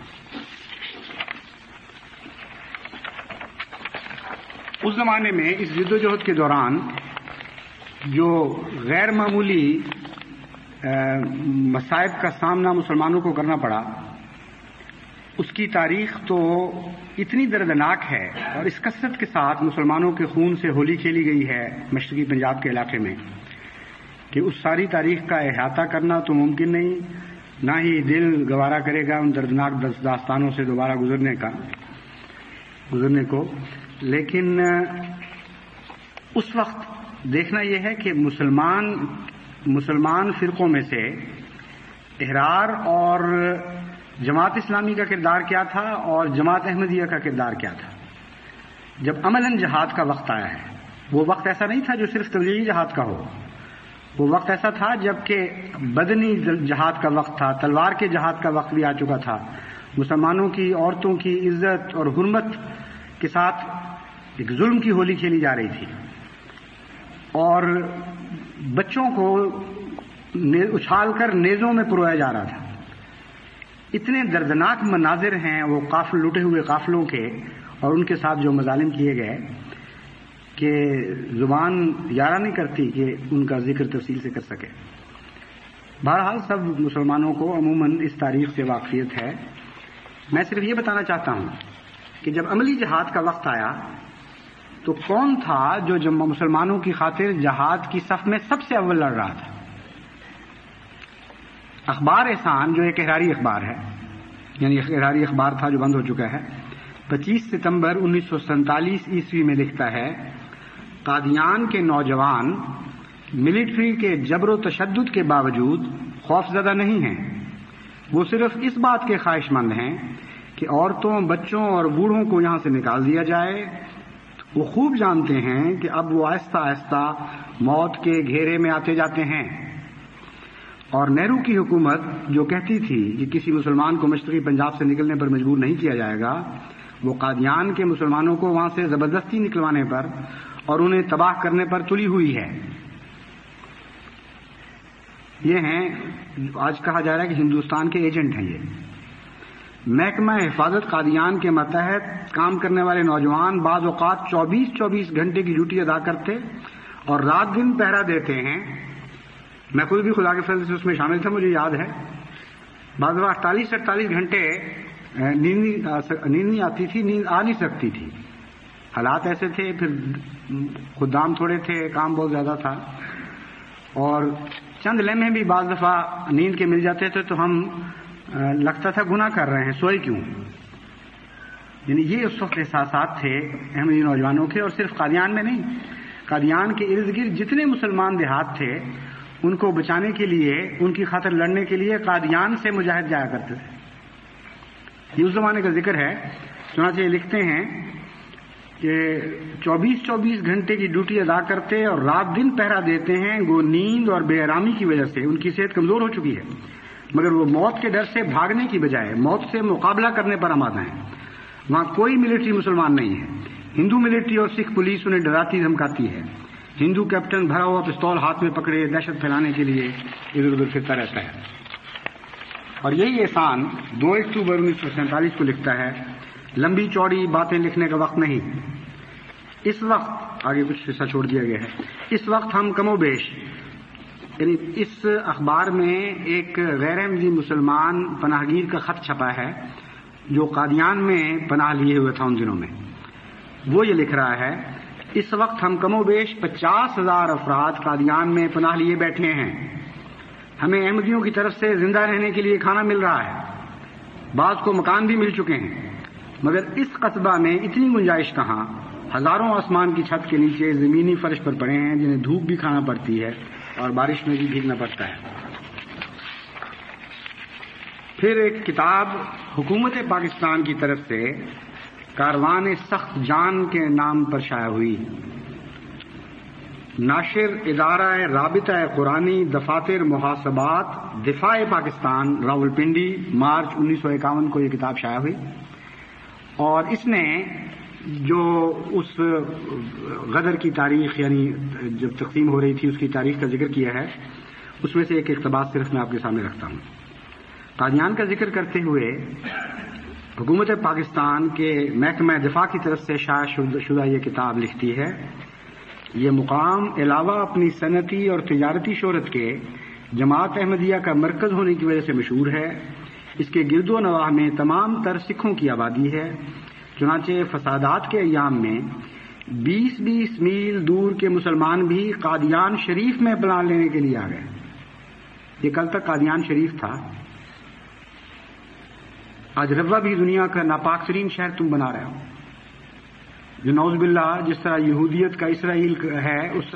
اس زمانے میں اس جد و جہد کے دوران جو غیر معمولی مصائب کا سامنا مسلمانوں کو کرنا پڑا، اس کی تاریخ تو اتنی دردناک ہے، اور اس کثرت کے ساتھ مسلمانوں کے خون سے ہولی کھیلی گئی ہے مشرقی پنجاب کے علاقے میں، کہ اس ساری تاریخ کا احاطہ کرنا تو ممکن نہیں، نہ ہی دل گوارا کرے گا ان دردناک داستانوں سے دوبارہ گزرنے کا گزرنے کو۔ لیکن اس وقت دیکھنا یہ ہے کہ مسلمان مسلمان فرقوں میں سے احرار اور جماعت اسلامی کا کردار کیا تھا اور جماعت احمدیہ کا کردار کیا تھا۔ جب عملاً جہاد کا وقت آیا ہے وہ وقت ایسا نہیں تھا جو صرف تبلیغی جہاد کا ہو، وہ وقت ایسا تھا جبکہ بدنی جہاد کا وقت تھا، تلوار کے جہاد کا وقت بھی آ چکا تھا، مسلمانوں کی عورتوں کی عزت اور حرمت کے ساتھ ایک ظلم کی ہولی کھیلی جا رہی تھی، اور بچوں کو اچھال کر نیزوں میں پرویا جا رہا تھا۔ اتنے دردناک مناظر ہیں وہ قافل لوٹے ہوئے قافلوں کے اور ان کے ساتھ جو مظالم کیے گئے کہ زبان یارہ نہیں کرتی کہ ان کا ذکر تفصیل سے کر سکے۔ بہرحال سب مسلمانوں کو عموماً اس تاریخ سے واقفیت ہے۔ میں صرف یہ بتانا چاہتا ہوں کہ جب عملی جہاد کا وقت آیا تو کون تھا جو مسلمانوں کی خاطر جہاد کی صف میں سب سے اول لڑ رہا تھا؟ اخبار احسان جو ایک احراری اخبار ہے، یعنی احراری اخبار تھا جو بند ہو چکا ہے، پچیس ستمبر انیس سو سینتالیس عیسوی میں لکھتا ہے، قادیان کے نوجوان ملٹری کے جبر و تشدد کے باوجود خوف زدہ نہیں ہیں، وہ صرف اس بات کے خواہش مند ہیں کہ عورتوں، بچوں اور بوڑھوں کو یہاں سے نکال دیا جائے۔ وہ خوب جانتے ہیں کہ اب وہ آہستہ آہستہ موت کے گھیرے میں آتے جاتے ہیں، اور نہرو کی حکومت جو کہتی تھی کہ کسی مسلمان کو مشرقی پنجاب سے نکلنے پر مجبور نہیں کیا جائے گا، وہ قادیان کے مسلمانوں کو وہاں سے زبردستی نکلوانے پر اور انہیں تباہ کرنے پر تلی ہوئی ہے۔ یہ ہیں، آج کہا جا رہا ہے کہ ہندوستان کے ایجنٹ ہیں۔ یہ محکمہ حفاظت قادیان کے ماتحت کام کرنے والے نوجوان بعض اوقات چوبیس چوبیس گھنٹے کی ڈیوٹی ادا کرتے اور رات دن پہرا دیتے ہیں۔ میں خود بھی خدا کے فضل سے اس میں شامل تھا، مجھے یاد ہے بعض وقت اڑتالیس اڑتالیس گھنٹے نیند نہیں آتی تھی، نیند آ نہیں سکتی تھی، حالات ایسے تھے، پھر خدام تھوڑے تھے، کام بہت زیادہ تھا، اور چند لمحے بھی بعض دفعہ نیند کے مل جاتے تھے تو ہم لگتا تھا گناہ کر رہے ہیں، سوئے کیوں؟ یعنی یہ اس وقت احساسات تھے احمدی نوجوانوں کے، اور صرف قادیان میں نہیں، قادیان کے ارد گرد جتنے مسلمان دیہات تھے ان کو بچانے کے لیے، ان کی خاطر لڑنے کے لیے قادیان سے مجاہد جایا کرتے تھے۔ یہ اس زمانے کا ذکر ہے۔ چنانچہ یہ لکھتے ہیں کہ چوبیس چوبیس گھنٹے کی ڈیوٹی ادا کرتے اور رات دن پہرا دیتے ہیں، وہ نیند اور بے آرامی کی وجہ سے ان کی صحت کمزور ہو چکی ہے، مگر وہ موت کے ڈر سے بھاگنے کی بجائے موت سے مقابلہ کرنے پر آمادہ ہیں۔ وہاں کوئی ملٹری مسلمان نہیں ہے، ہندو ملٹری اور سکھ پولیس انہیں ڈراتی دھمکاتی ہے، ہندو کیپٹن بھرا ہوا پستول ہاتھ میں پکڑے دہشت پھیلانے کے لیے ادھر ادھر پھرتا رہتا ہے۔ اور یہی احسان دو اکتوبر انیس سو سینتالیس کو لکھتا ہے، لمبی چوڑی باتیں لکھنے کا وقت نہیں، اس وقت آگے کچھ حصہ چھوڑ دیا گیا ہے، اس وقت ہم کم و بیش، یعنی اس اخبار میں ایک غیر احمدی مسلمان پناہ گیر کا خط چھپا ہے جو قادیان میں پناہ لیے ہوئے تھا ان دنوں میں۔ وہ یہ لکھ رہا ہے، اس وقت ہم کم و بیش پچاس ہزار افراد قادیان میں پناہ لیے بیٹھے ہیں، ہمیں احمدیوں کی طرف سے زندہ رہنے کے لیے کھانا مل رہا ہے، بعض کو مکان بھی مل چکے ہیں، مگر اس قصبہ میں اتنی گنجائش کہاں، ہزاروں آسمان کی چھت کے نیچے زمینی فرش پر پڑے ہیں جنہیں دھوپ بھی کھانا پڑتی ہے اور بارش میں بھی بھیگنا پڑتا ہے۔ پھر ایک کتاب حکومت پاکستان کی طرف سے کاروان سخت جان کے نام پر شائع ہوئی، ناشر ادارہ رابطہ قرآنی دفاتر محاسبات دفاع پاکستان راولپنڈی، مارچ انیس سو اکاون کو یہ کتاب شائع ہوئی، اور اس نے جو اس غدر کی تاریخ، یعنی جب تقسیم ہو رہی تھی اس کی تاریخ کا ذکر کیا ہے، اس میں سے ایک اقتباس صرف میں آپ کے سامنے رکھتا ہوں۔ قادیان کا ذکر کرتے ہوئے حکومت پاکستان کے محکمہ دفاع کی طرف سے شائع شدہ یہ کتاب لکھتی ہے، یہ مقام علاوہ اپنی صنعتی اور تجارتی شہرت کے جماعت احمدیہ کا مرکز ہونے کی وجہ سے مشہور ہے، اس کے گرد و نواح میں تمام تر سکھوں کی آبادی ہے، چنانچہ فسادات کے ایام میں بیس بیس میل دور کے مسلمان بھی قادیان شریف میں پناہ لینے کے لیے آ گئے۔ یہ کل تک قادیان شریف تھا، آج روا بھی دنیا کا ناپاک ترین شہر تم بنا رہے ہو، جو نعوذ باللہ جس طرح یہودیت کا اسرائیل ہے اس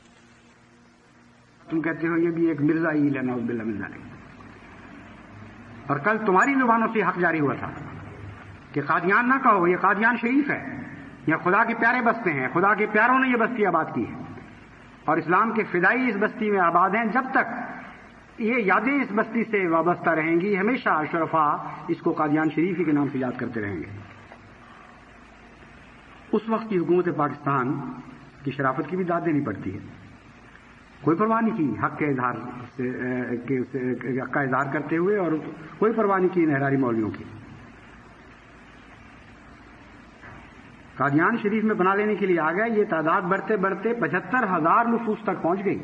تم کہتے ہو یہ بھی ایک مرزائیل ہے، نعوذ باللہ من ذالک۔ اور کل تمہاری زبانوں سے حق جاری ہوا تھا کہ قادیان نہ کہو، یہ قادیان شریف ہے، یا خدا کے پیارے بستے ہیں، خدا کے پیاروں نے یہ بستی آباد کی ہے اور اسلام کے فدائی اس بستی میں آباد ہیں. جب تک یہ یادیں اس بستی سے وابستہ رہیں گی، ہمیشہ شرفاء اس کو قادیان شریف ہی کے نام سے یاد کرتے رہیں گے. اس وقت کی حکومت پاکستان کی شرافت کی بھی داد دینی پڑتی ہے. کوئی پرواہ نہیں کی حق کے اظہار سے حق کا اظہار کرتے ہوئے، اور کوئی پرواہ نہیں کی انحراری مولویوں کی. قادیان شریف میں بنا لینے کے لیے آ گئے. یہ تعداد بڑھتے بڑھتے پچہتر ہزار نفوس تک پہنچ گئی،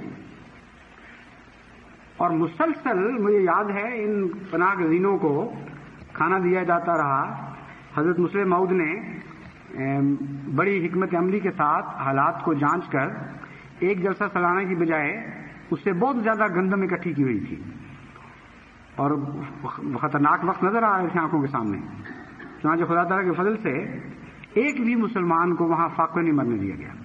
اور مسلسل مجھے یاد ہے ان پناہ گزینوں کو کھانا دیا جاتا رہا. حضرت مسلم موعود نے بڑی حکمت عملی کے ساتھ حالات کو جانچ کر ایک جلسہ سلانے کی بجائے اس سے بہت زیادہ گندم اکٹھی کی ہوئی تھی، اور خطرناک وقت نظر آ رہے تھے آنکھوں کے سامنے. چنانچہ خدا تعالیٰ کے فضل سے ایک بھی مسلمان کو وہاں فاقے نہیں مرنے دیا گیا.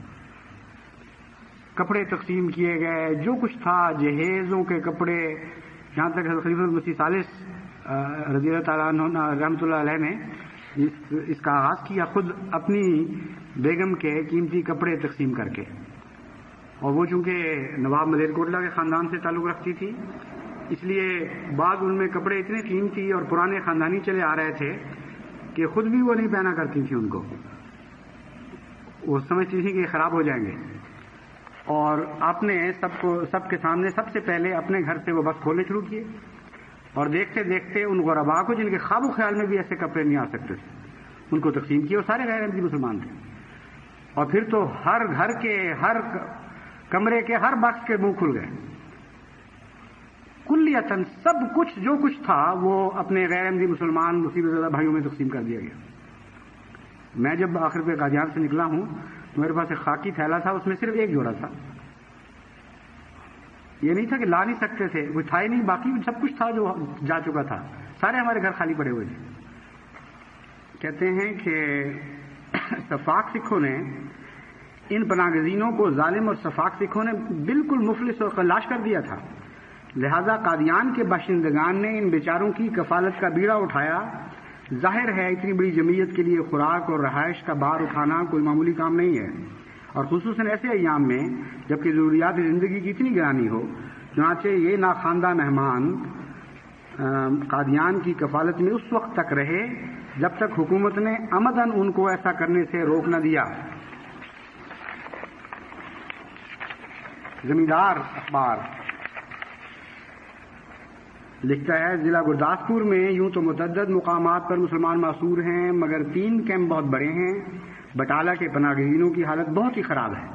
کپڑے تقسیم کیے گئے، جو کچھ تھا جہیزوں کے کپڑے، جہاں تک حضرت خلیفہ المسیح ثالث رضی اللہ تعالیٰ عنہ رحمۃ اللہ علیہ نے اس, اس کا آغاز کیا، خود اپنی بیگم کے قیمتی کپڑے تقسیم کر کے. اور وہ چونکہ نواب ملیر کوٹلہ کے خاندان سے تعلق رکھتی تھی، اس لیے بعض ان میں کپڑے اتنے قیمتی اور پرانے خاندانی چلے آ رہے تھے کہ خود بھی وہ نہیں پہنا کرتی تھی. ان کو وہ سمجھتی تھی کہ خراب ہو جائیں گے، اور آپ نے سب کو سب کے سامنے سب سے پہلے اپنے گھر سے وہ بس کھولنے شروع کیے، اور دیکھتے دیکھتے ان غربا کو جن کے خواب و خیال میں بھی ایسے کپڑے نہیں آ سکتے تھے ان کو تقسیم کیے. اور سارے غیر احمدی مسلمان تھے. اور پھر تو ہر گھر کے ہر کمرے کے ہر باکس کے منہ کھل گئے. کلیتاً سب کچھ جو کچھ تھا وہ اپنے غیر احمدی مسلمان مصیبت زدہ بھائیوں میں تقسیم کر دیا گیا. میں جب آخر پہ قادیان سے نکلا ہوں تو میرے پاس ایک خاکی تھیلا تھا، اس میں صرف ایک جوڑا تھا. یہ نہیں تھا کہ لا نہیں سکتے تھے، وہ تھا ہی نہیں، باقی سب کچھ تھا جو جا چکا تھا. سارے ہمارے گھر خالی پڑے ہوئے تھے. کہتے ہیں کہ سفاک سکھوں نے ان پناہ گزینوں کو ظالم اور سفاک سکھوں نے بالکل مفلس اور خلاش کر دیا تھا. لہذا قادیان کے باشندگان نے ان بیچاروں کی کفالت کا بیڑا اٹھایا. ظاہر ہے اتنی بڑی جمعیت کے لیے خوراک اور رہائش کا بار اٹھانا کوئی معمولی کام نہیں ہے، اور خصوصاً ایسے ایام میں جبکہ ضروریات زندگی کی اتنی گرانی ہو. چنانچہ یہ ناخواندہ مہمان قادیان کی کفالت میں اس وقت تک رہے جب تک حکومت نے عمداً ان کو ایسا کرنے سے روک نہ دیا. زمیندار اخبار لکھتا ہے، ضلع گرداسپور میں یوں تو متعدد مقامات پر مسلمان معصور ہیں، مگر تین کیمپ بہت بڑے ہیں. بٹالہ کے پناہ گزینوں کی حالت بہت ہی خراب ہے.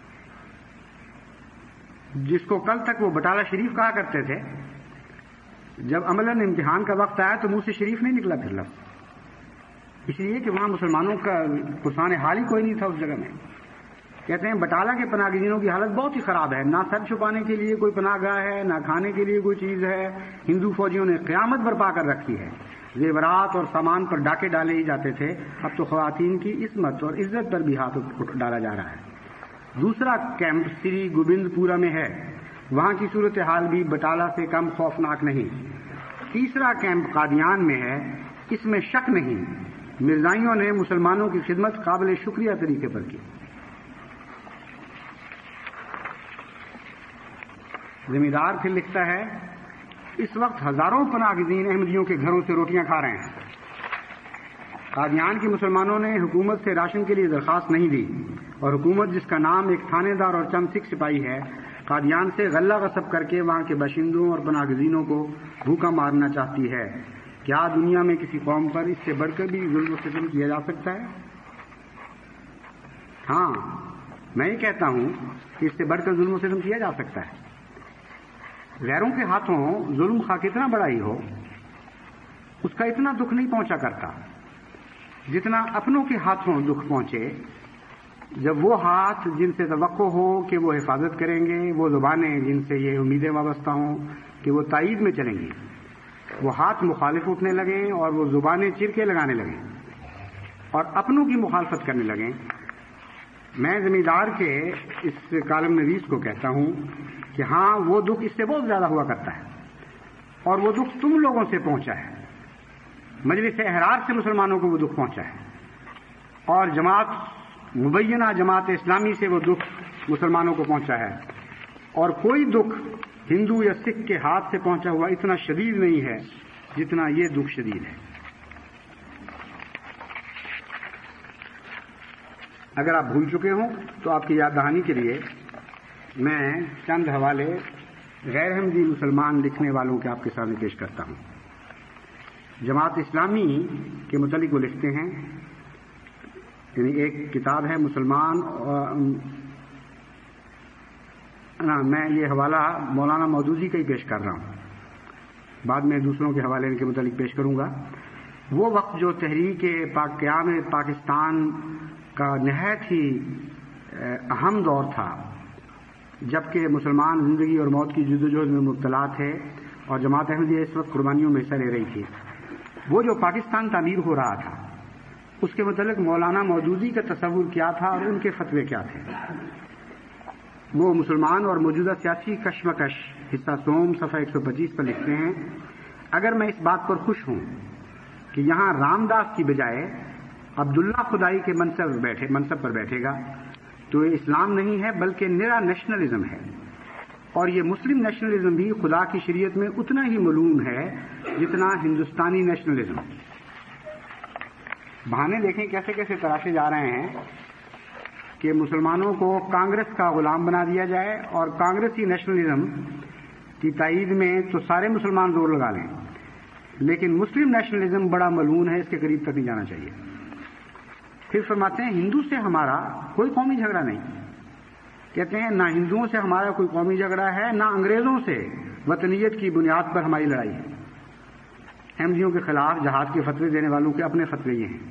جس کو کل تک وہ بٹالہ شریف کہا کرتے تھے، جب عملاً امتحان کا وقت آیا تو منہ سے شریف نہیں نکلا پھر لفظ، اس لیے کہ وہاں مسلمانوں کا پرسان حال ہی کوئی نہیں تھا اس جگہ میں. کہتے ہیں بٹالہ کے پناہ گزینوں کی حالت بہت ہی خراب ہے. نہ سر چھپانے کے لیے کوئی پناہ گاہ ہے، نہ کھانے کے لیے کوئی چیز ہے. ہندو فوجیوں نے قیامت برپا کر رکھی ہے. زیورات اور سامان پر ڈاکے ڈالے ہی جاتے تھے، اب تو خواتین کی عصمت اور عزت پر بھی ہاتھ ڈالا جا رہا ہے. دوسرا کیمپ سری گوبند پورہ میں ہے، وہاں کی صورتحال بھی بٹالہ سے کم خوفناک نہیں. تیسرا کیمپ قادیان میں ہے، اس میں شک نہیں مرزائیوں نے مسلمانوں کی خدمت قابل شکریہ طریقے پر کی. زمیندار پھر لکھتا ہے، اس وقت ہزاروں پناہ گزین احمدیوں کے گھروں سے روٹیاں کھا رہے ہیں. قادیان کے مسلمانوں نے حکومت سے راشن کے لیے درخواست نہیں دی، اور حکومت جس کا نام ایک تھانے دار اور چند سکھ سپاہی ہے، قادیان سے غلہ غصب کر کے وہاں کے باشندوں اور پناہ گزینوں کو بھوکا مارنا چاہتی ہے. کیا دنیا میں کسی قوم پر اس سے بڑھ کر بھی ظلم و ستم کیا جا سکتا ہے؟ ہاں، میں یہ کہتا ہوں کہ اس سے بڑھ کر ظلم و ستم کیا جا سکتا ہے. غیروں کے ہاتھوں ظلم خواہ کتنا بڑا ہی ہو، اس کا اتنا دکھ نہیں پہنچا کرتا جتنا اپنوں کے ہاتھوں دکھ پہنچے. جب وہ ہاتھ جن سے توقع ہو کہ وہ حفاظت کریں گے، وہ زبانیں جن سے یہ امیدیں وابستہ ہوں کہ وہ تائید میں چلیں گی، وہ ہاتھ مخالف اٹھنے لگیں اور وہ زبانیں چرکے لگانے لگیں اور اپنوں کی مخالفت کرنے لگیں. میں زمیندار کے اس کالم نویس کو کہتا ہوں کہ ہاں، وہ دکھ اس سے بہت زیادہ ہوا کرتا ہے، اور وہ دکھ تم لوگوں سے پہنچا ہے. مجلس احرار سے مسلمانوں کو وہ دکھ پہنچا ہے، اور جماعت مبینہ جماعت اسلامی سے وہ دکھ مسلمانوں کو پہنچا ہے، اور کوئی دکھ ہندو یا سکھ کے ہاتھ سے پہنچا ہوا اتنا شدید نہیں ہے جتنا یہ دکھ شدید ہے۔ اگر آپ بھول چکے ہوں تو آپ کی یاد دہانی کے لیے میں چند حوالے غیر احمدی مسلمان لکھنے والوں کے آپ کے سامنے پیش کرتا ہوں۔ جماعت اسلامی کے متعلق وہ لکھتے ہیں، یعنی ایک کتاب ہے مسلمان، میں یہ حوالہ مولانا مودودی کا ہی پیش کر رہا ہوں، بعد میں دوسروں کے حوالے ان کے متعلق پیش کروں گا۔ وہ وقت جو تحریک پاک قیام پاکستان کا نہایت ہی اہم دور تھا، جبکہ مسلمان زندگی اور موت کی جدوجہد میں مبتلا تھے اور جماعت احمدیہ اس وقت قربانیوں میں حصہ لے رہی تھی، وہ جو پاکستان تعمیر ہو رہا تھا اس کے متعلق مولانا مودودی کا تصور کیا تھا اور ان کے فتوے کیا تھے۔ وہ مسلمان اور موجودہ سیاسی کشمکش حصہ سوم صفحہ ایک سو پچیس پر لکھتے ہیں، اگر میں اس بات پر خوش ہوں کہ یہاں رام داس کی بجائے عبداللہ خدائی کے منصب بیٹھے منصب پر بیٹھے گا تو یہ اسلام نہیں ہے بلکہ نرا نیشنلزم ہے، اور یہ مسلم نیشنلزم بھی خدا کی شریعت میں اتنا ہی ملوم ہے جتنا ہندوستانی نیشنلزم۔ بہانے دیکھیں کیسے کیسے تراشے جا رہے ہیں کہ مسلمانوں کو کانگریس کا غلام بنا دیا جائے، اور کانگریسی نیشنلزم کی تائید میں تو سارے مسلمان زور لگا لیں، لیکن مسلم نیشنلزم بڑا ملعون ہے، اس کے قریب تک نہیں جانا چاہیے۔ پھر فرماتے ہیں ہندو سے ہمارا کوئی قومی جھگڑا نہیں، کہتے ہیں نہ ہندوؤں سے ہمارا کوئی قومی جھگڑا ہے، نہ انگریزوں سے وطنیت کی بنیاد پر ہماری لڑائی ہے۔ احمدیوں کے خلاف جہاد کے فتوے دینے والوں کے اپنے فتوے یہ ہیں۔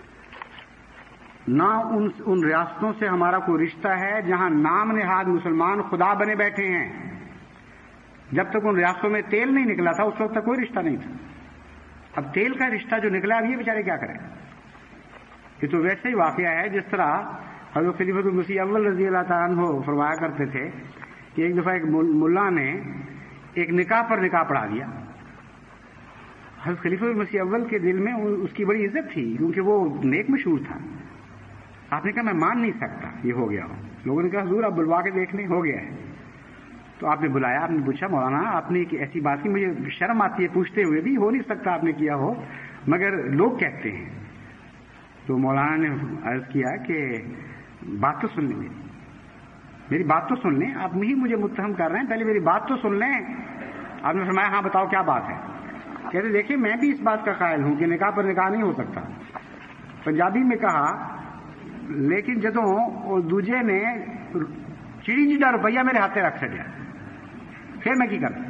نہ ان ان ریاستوں سے ہمارا کوئی رشتہ ہے جہاں نام نہاد مسلمان خدا بنے بیٹھے ہیں، جب تک ان ریاستوں میں تیل نہیں نکلا تھا اس وقت تک کوئی رشتہ نہیں تھا۔ اب تیل کا رشتہ جو نکلا اب یہ بیچارے کیا کریں؟ یہ تو ویسے ہی واقعہ ہے جس طرح حضرت خلیفۃ المسیح اول رضی اللہ تعالیٰ عنہ فرمایا کرتے تھے کہ ایک دفعہ ایک ملا نے ایک نکاح پر نکاح پڑھا دیا۔ حضرت خلیفۃ المسیح اول کے دل میں اس کی بڑی عزت تھی کیونکہ وہ نیک مشہور تھا۔ آپ نے کہا میں مان نہیں سکتا یہ ہو گیا ہو۔ لوگوں نے کہا حضور آپ بلوا کے دیکھ لیں، ہو گیا ہے۔ تو آپ نے بلایا، آپ نے پوچھا مولانا آپ نے ایسی بات کی، مجھے شرم آتی ہے پوچھتے ہوئے بھی، ہو نہیں سکتا آپ نے کیا ہو مگر لوگ کہتے ہیں۔ تو مولانا نے عرض کیا کہ بات تو سن لیں، میری میری بات تو سن لیں، آپ ہی مجھے متہم کر رہے ہیں، پہلے میری بات تو سن لیں۔ آپ نے فرمایا ہاں بتاؤ کیا بات ہے؟ کہتے دیکھیں میں بھی اس بات کا قائل ہوں کہ نکاح پر نکاح نہیں ہو سکتا۔ پنجابی میں کہا لیکن جدوں دوجے نے چڑی جیڈا روپیہ میرے ہاتھے رکھ چڑیا پھر میں کی کرتا؟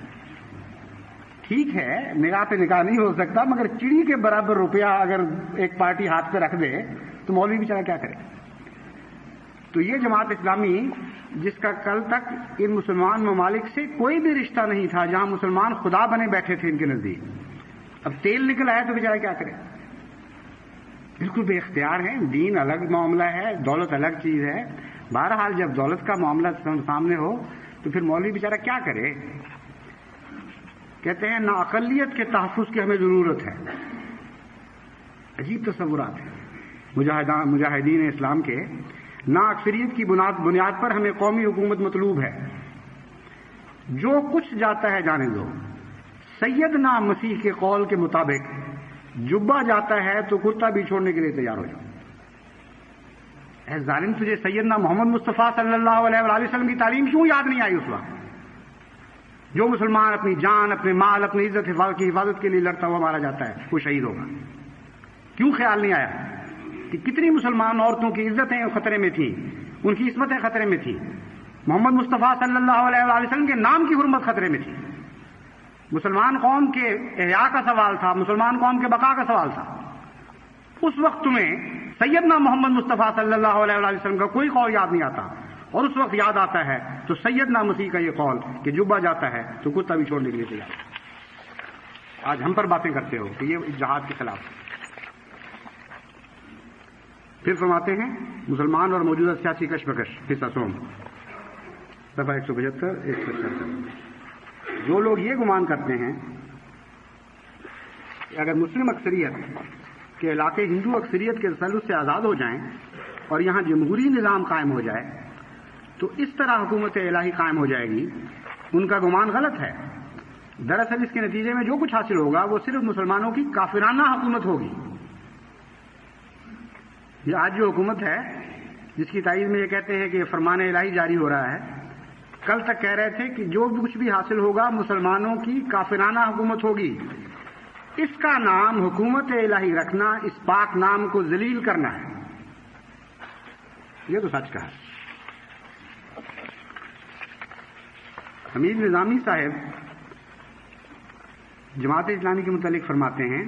ٹھیک ہے نکاح پہ نکاح نہیں ہو سکتا مگر چڑی کے برابر روپیہ اگر ایک پارٹی ہاتھ پہ رکھ دے تو مولوی بیچارہ کیا کرے؟ تو یہ جماعت اسلامی جس کا کل تک ان مسلمان ممالک سے کوئی بھی رشتہ نہیں تھا، جہاں مسلمان خدا بنے بیٹھے تھے ان کے نزدیک، اب تیل نکل آیا تو بیچارہ کیا کرے؟ بالکل بے اختیار ہیں۔ دین الگ معاملہ ہے، دولت الگ چیز ہے۔ بہرحال جب دولت کا معاملہ سامنے ہو تو پھر مولوی بیچارہ کیا کرے؟ کہتے ہیں نہ اقلیت کے تحفظ کی ہمیں ضرورت ہے۔ عجیب تصورات ہیں مجاہدین اسلام کے۔ نہ اکثریت کی بنیاد پر ہمیں قومی حکومت مطلوب ہے، جو کچھ جاتا ہے جانے دو۔ سیدنا مسیح کے قول کے مطابق جبہ جاتا ہے تو کرتا بھی چھوڑنے کے لیے تیار ہو جاؤ۔ اے ظالم تجھے سیدنا محمد مصطفیٰ صلی اللہ علیہ وآلہ وسلم کی تعلیم کیوں یاد نہیں آئی اس وقت؟ جو مسلمان اپنی جان، اپنے مال، اپنی عزت کی حفاظت کے لیے لڑتا ہوا مارا جاتا ہے وہ شہید ہوگا، کیوں خیال نہیں آیا کہ کتنی مسلمان عورتوں کی عزتیں خطرے میں تھیں، ان کی عصمتیں خطرے میں تھیں، محمد مصطفیٰ صلی اللہ علیہ وآلہ وسلم کے نام کی حرمت خطرے میں تھی۔ مسلمان قوم کے احیاء کا سوال تھا، مسلمان قوم کے بقا کا سوال تھا۔ اس وقت تمہیں سیدنا محمد مصطفیٰ صلی اللہ علیہ وآلہ وسلم کا کوئی قول یاد نہیں آتا، اور اس وقت یاد آتا ہے تو سیدنا مسیح کا یہ قول کہ جبہ جاتا ہے تو کتا بھی چھوڑنے کے لیے تیار۔ آج ہم پر باتیں کرتے ہو کہ یہ جہاد کے خلاف۔ پھر فرماتے ہیں مسلمان اور موجودہ سیاسی کشمکش حصہ سوم صفحہ ایک سو پچہتر ایک سو چھہتر۔ جو لوگ یہ گمان کرتے ہیں کہ اگر مسلم اکثریت کے علاقے ہندو اکثریت کے تسلط سے آزاد ہو جائیں اور یہاں جمہوری نظام قائم ہو جائے تو اس طرح حکومت الہی قائم ہو جائے گی، ان کا گمان غلط ہے۔ دراصل اس کے نتیجے میں جو کچھ حاصل ہوگا وہ صرف مسلمانوں کی کافرانہ حکومت ہوگی۔ یہ آج جو حکومت ہے جس کی تائید میں یہ کہتے ہیں کہ فرمان الہی جاری ہو رہا ہے، کل تک کہہ رہے تھے کہ جو کچھ بھی حاصل ہوگا مسلمانوں کی کافرانہ حکومت ہوگی۔ اس کا نام حکومت الہی رکھنا اس پاک نام کو ذلیل کرنا ہے۔ یہ تو سچ کہا۔ حمید نظامی صاحب جماعت اسلامی کے متعلق فرماتے ہیں،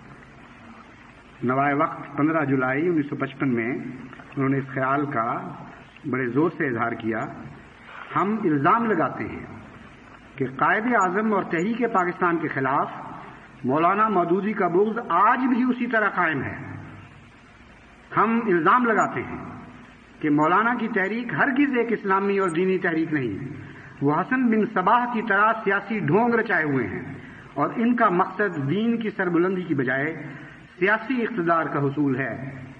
نوائے وقت پندرہ جولائی انیس سو پچپن میں انہوں نے اس خیال کا بڑے زور سے اظہار کیا، ہم الزام لگاتے ہیں کہ قائد اعظم اور تحریک پاکستان کے خلاف مولانا مودودی کا بغض آج بھی اسی طرح قائم ہے۔ ہم الزام لگاتے ہیں کہ مولانا کی تحریک ہرگز ایک اسلامی اور دینی تحریک نہیں، وہ حسن بن صباح کی طرح سیاسی ڈھونگ رچائے ہوئے ہیں اور ان کا مقصد دین کی سربلندی کی بجائے سیاسی اقتدار کا حصول ہے۔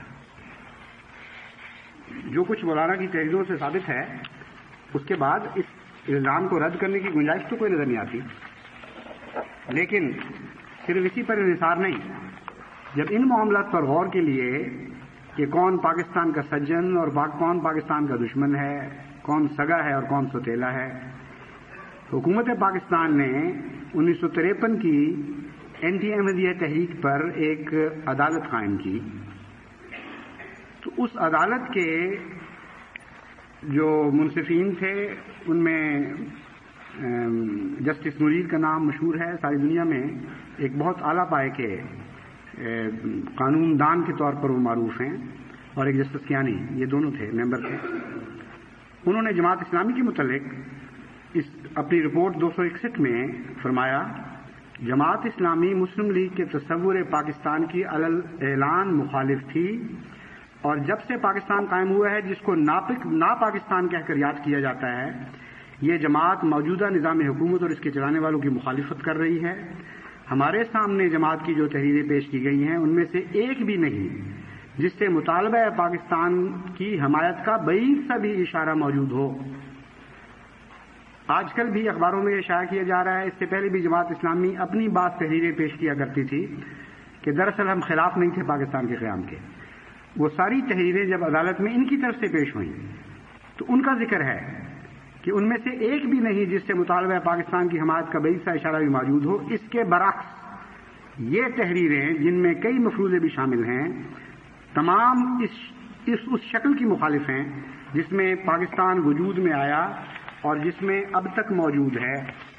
جو کچھ مولانا کی تحریروں سے ثابت ہے اس کے بعد اس الزام کو رد کرنے کی گنجائش تو کوئی نظر نہیں آتی، لیکن صرف اسی پر انحصار نہیں۔ جب ان معاملات پر غور کے لیے کہ کون پاکستان کا سجن اور کون پاکستان کا دشمن ہے، کون سگا ہے اور کون سوتیلا ہے، حکومت پاکستان نے انیس سو تریپن کی اینٹی احمدیہ تحریک پر ایک عدالت قائم کی، تو اس عدالت کے جو منصفین تھے ان میں جسٹس منیر کا نام مشہور ہے، ساری دنیا میں ایک بہت اعلیٰ پائے کے قانون دان کے طور پر وہ معروف ہیں، اور ایک جسٹس کیانی، یہ دونوں تھے ممبر تھے۔ انہوں نے جماعت اسلامی کے متعلق اس اپنی رپورٹ دو سو اکسٹھ میں فرمایا، جماعت اسلامی مسلم لیگ کے تصور پاکستان کی علل اعلان مخالف تھی، اور جب سے پاکستان قائم ہوا ہے جس کو ناپک نا پاکستان کہہ کر یاد کیا جاتا ہے، یہ جماعت موجودہ نظام حکومت اور اس کے چلانے والوں کی مخالفت کر رہی ہے۔ ہمارے سامنے جماعت کی جو تحریریں پیش کی گئی ہیں ان میں سے ایک بھی نہیں جس سے مطالبہ پاکستان کی حمایت کا بعید سا بھی اشارہ موجود ہو۔ آج کل بھی اخباروں میں یہ شائع کیا جا رہا ہے، اس سے پہلے بھی جماعت اسلامی اپنی بات تحریریں پیش کیا کرتی تھی کہ دراصل ہم خلاف نہیں تھے پاکستان کے قیام کے۔ وہ ساری تحریریں جب عدالت میں ان کی طرف سے پیش ہوئیں تو ان کا ذکر ہے کہ ان میں سے ایک بھی نہیں جس سے مطالبہ پاکستان کی حمایت کا بعید سا اشارہ بھی موجود ہو۔ اس کے برعکس یہ تحریریں جن میں کئی مفروضے بھی شامل ہیں تمام اس, اس اس شکل کی مخالف ہیں جس میں پاکستان وجود میں آیا اور جس میں اب تک موجود ہے۔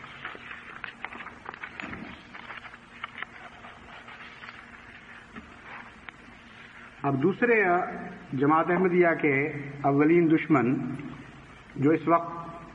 اب دوسرے جماعت احمدیہ کے اولین دشمن جو اس وقت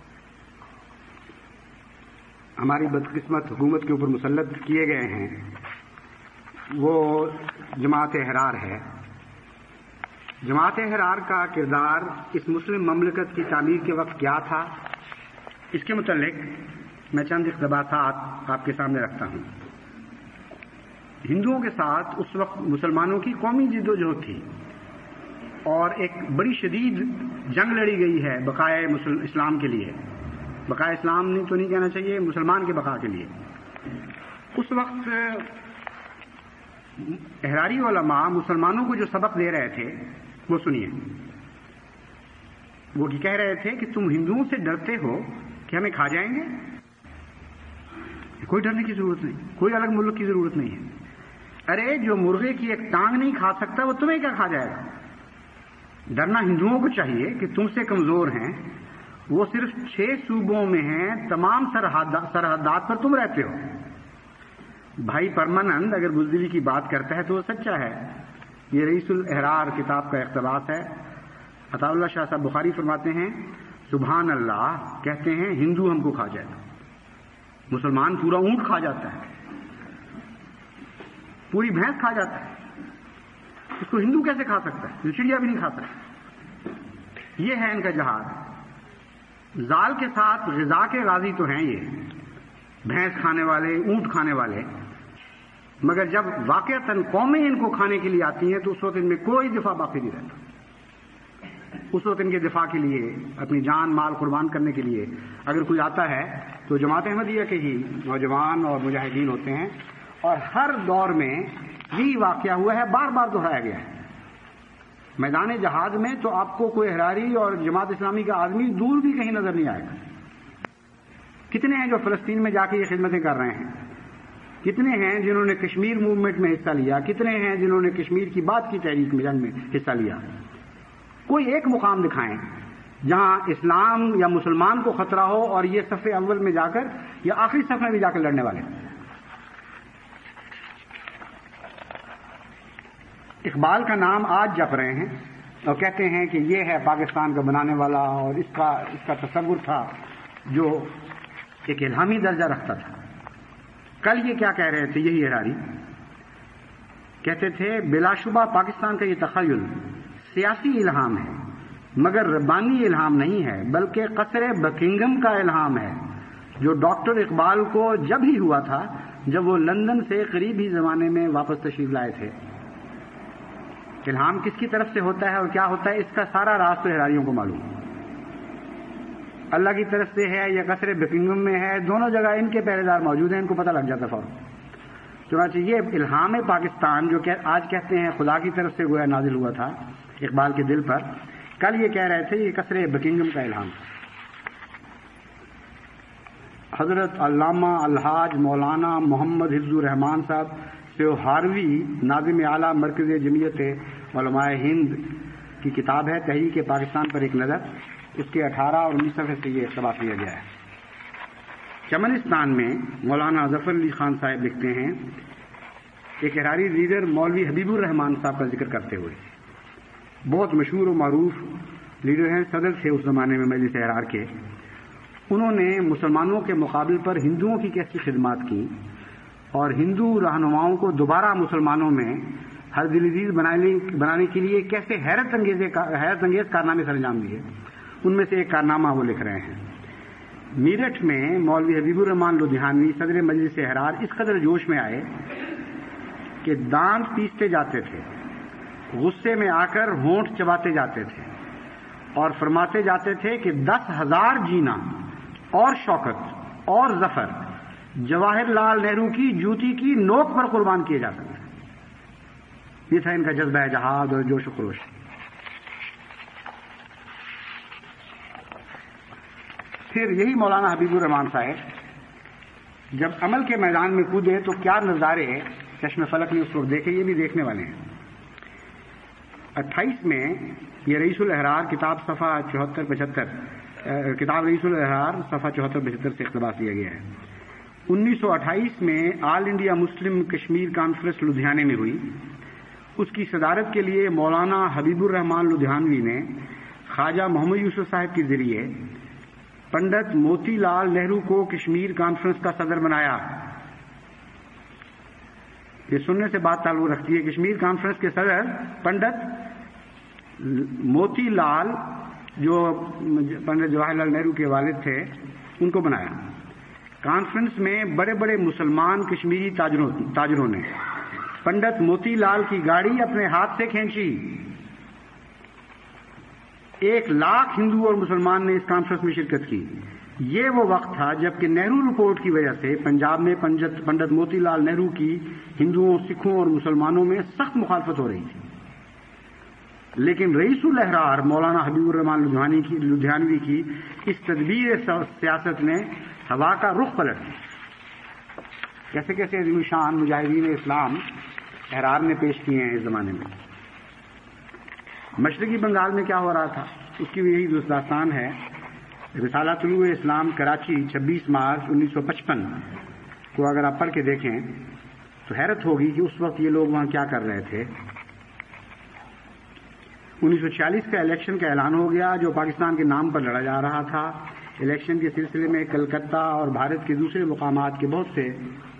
ہماری بدقسمت حکومت کے اوپر مسلط کیے گئے ہیں وہ جماعت احرار ہے۔ جماعت احرار کا کردار اس مسلم مملکت کی تعمیر کے وقت کیا تھا، اس کے متعلق میں چند اقتباسات آپ کے سامنے رکھتا ہوں۔ ہندوؤں کے ساتھ اس وقت مسلمانوں کی قومی جد و جہد تھی اور ایک بڑی شدید جنگ لڑی گئی ہے بقائے اسلام کے لیے، بقائے اسلام نہیں تو نہیں کہنا چاہیے، مسلمان کے بقا کے لیے۔ اس وقت احراری علماء مسلمانوں کو جو سبق دے رہے تھے وہ سنیے۔ وہ کہہ رہے تھے کہ تم ہندوؤں سے ڈرتے ہو کہ ہمیں کھا جائیں گے، کوئی ڈرنے کی ضرورت نہیں، کوئی الگ ملک کی ضرورت نہیں ہے۔ ارے جو مرغے کی ایک ٹانگ نہیں کھا سکتا وہ تمہیں کیا کھا جائے گا؟ ڈرنا ہندوؤں کو چاہیے کہ تم سے کمزور ہیں، وہ صرف چھ صوبوں میں ہیں، تمام سرحدات پر تم رہتے ہو۔ بھائی پرمانند اگر بزدلی کی بات کرتا ہے تو وہ سچا ہے۔ یہ رئیس الاحرار کتاب کا اقتباس ہے۔ عطا اللہ شاہ صاحب بخاری فرماتے ہیں سبحان اللہ، کہتے ہیں ہندو ہم کو کھا جائے گا، مسلمان پورا اونٹ کھا جاتا ہے، پوری بھینس کھا جاتا ہے، اس کو ہندو کیسے کھا سکتا ہے؟ چڑیا بھی نہیں کھا سکتا۔ یہ ہے ان کا جہاد۔ زال کے ساتھ غذا کے غازی تو ہیں یہ، بھینس کھانے والے، اونٹ کھانے والے، مگر جب واقعتاً قومیں ان کو کھانے کے لیے آتی ہیں تو اس وقت ان میں کوئی دفاع باقی نہیں رہتا۔ اس وقت ان کے دفاع کے لیے اپنی جان مال قربان کرنے کے لیے اگر کوئی آتا ہے تو جماعت احمدیہ کے ہی نوجوان اور مجاہدین ہوتے ہیں، اور ہر دور میں یہی واقعہ ہوا ہے، بار بار دہرایا گیا ہے۔ میدان جہاد میں تو آپ کو کوئی احراری اور جماعت اسلامی کا آدمی دور بھی کہیں نظر نہیں آئے گا۔ کتنے ہیں جو فلسطین میں جا کے یہ خدمتیں کر رہے ہیں، کتنے ہیں جنہوں نے کشمیر موومنٹ میں حصہ لیا، کتنے ہیں جنہوں نے کشمیر کی بات کی تحریک میں جنگ میں حصہ لیا۔ کوئی ایک مقام دکھائیں جہاں اسلام یا مسلمان کو خطرہ ہو اور یہ صف اول میں جا کر یا آخری صف میں بھی جا کر لڑنے والے۔ اقبال کا نام آج جپ رہے ہیں اور کہتے ہیں کہ یہ ہے پاکستان کا بنانے والا، اور اس کا اس کا تصور تھا جو ایک الہامی درجہ رکھتا تھا۔ کل یہ کیا کہہ رہے تھے یہی احراری، کہتے تھے بلا شبہ پاکستان کا یہ تخیل سیاسی الہام ہے مگر ربانی الہام نہیں ہے، بلکہ قصر بکنگم کا الہام ہے جو ڈاکٹر اقبال کو جب ہی ہوا تھا جب وہ لندن سے قریب ہی زمانے میں واپس تشریف لائے تھے۔ الہام کس کی طرف سے ہوتا ہے اور کیا ہوتا ہے، اس کا سارا راز تو احراریوں کو معلوم ہے۔ اللہ کی طرف سے ہے یا قصر بکنگم میں ہے، دونوں جگہ ان کے پہرے دار موجود ہیں، ان کو پتہ لگ جاتا فوراً۔ چنانچہ یہ الہام پاکستان جو کہ آج کہتے ہیں خدا کی طرف سے گویا نازل ہوا تھا اقبال کے دل پر، کل یہ کہہ رہے تھے یہ قصر بکنگم کا الہام تھا۔ حضرت علامہ الحاج مولانا محمد حفظ الرحمان صاحب سیوہاروی ناظم اعلیٰ مرکز جمعیت علماء ہند کی کتاب ہے تحریک پاکستان پر ایک نظر، اس کے اٹھارہ اور انیس صفحے سے یہ اقتباس کیا گیا ہے۔ چمنستان میں مولانا ظفر علی خان صاحب لکھتے ہیں، ایک احراری لیڈر مولوی حبیب الرحمان صاحب کا ذکر کرتے ہوئے، بہت مشہور و معروف لیڈر ہیں، صدر تھے اس زمانے میں مجلس احرار کے، انہوں نے مسلمانوں کے مقابل پر ہندوؤں کی کیسی خدمات کی اور ہندو رہنماؤں کو دوبارہ مسلمانوں میں ہر دل عزیز بنانے کے لیے کیسے حیرت انگیز حیرت انگیز کارنامے سر انجام دیے۔ ان میں سے ایک کارنامہ وہ لکھ رہے ہیں، میرٹھ میں مولوی حبیب الرحمان لدھیانوی صدر مجلس احرار اس قدر جوش میں آئے کہ دانت پیستے جاتے تھے، غصے میں آ کر ہونٹ چباتے جاتے تھے اور فرماتے جاتے تھے کہ دس ہزار جینا اور شوکت اور ظفر جواہر لال نہرو کی جوتی کی نوک پر قربان کیے جا سکتے ہیں۔ یہ تھا ان کا جذبہ جہاد اور جوش و خروش۔ پھر یہی مولانا حبیب الرحمان صاحب جب عمل کے میدان میں کودے تو کیا نظارے چشم فلک نے اس وقت دیکھے، یہ بھی دیکھنے والے ہیں۔ اٹھائیس میں یہ رئیس الاحرار کتاب صفحہ چوہتر پچہتر کتاب رئیس الاحرار صفحہ چوہتر پچہتر سے اقتباس لیا گیا ہے۔ انیس سو اٹھائیس میں آل انڈیا مسلم کشمیر کانفرنس لدھیانے میں ہوئی، اس کی صدارت کے لیے مولانا حبیب الرحمان لدھیانوی نے خواجہ محمد یوسف صاحب کے ذریعے پنڈت موتی لال نہرو کو کشمیر کانفرنس کا صدر بنایا۔ یہ سننے سے بات تعلق رکھتی ہے، کشمیر کانفرنس کے صدر پنڈت موتی لال جو پنڈت جواہر لال نہرو کے والد تھے ان کو بنایا۔ کانفرنس میں بڑے بڑے مسلمان کشمیری تاجروں تاجروں نے پنڈت موتی لال کی گاڑی اپنے ہاتھ سے کھینچی۔ ایک لاکھ ہندو اور مسلمان نے اس کانفرنس میں شرکت کی۔ یہ وہ وقت تھا جبکہ نہرو رپورٹ کی وجہ سے پنجاب میں پنڈت موتی لال نہرو کی ہندوؤں، سکھوں اور مسلمانوں میں سخت مخالفت ہو رہی تھی، لیکن رئیس الاحرار مولانا حبیب الرحمان لدھیانوی کی لدھیانوی کی اس تدبیر سیاست نے ہوا کا رخ پلٹ دیا۔ کیسے کیسے عظیم شان مجاہدین اسلام احرار نے پیش کیے ہیں اس زمانے میں۔ مشرقی بنگال میں کیا ہو رہا تھا اس کی بھی یہی دوست داستان ہے۔ رسالہ طلوع اسلام کراچی چھبیس مارچ انیس سو پچپن کو اگر آپ پڑھ کے دیکھیں تو حیرت ہوگی کہ اس وقت یہ لوگ وہاں کیا کر رہے تھے۔ انیس سو چھیالیس کا الیکشن کا اعلان ہو گیا جو پاکستان کے نام پر لڑا جا رہا تھا۔ الیکشن کے سلسلے میں کلکتہ اور بھارت کے دوسرے مقامات کے بہت سے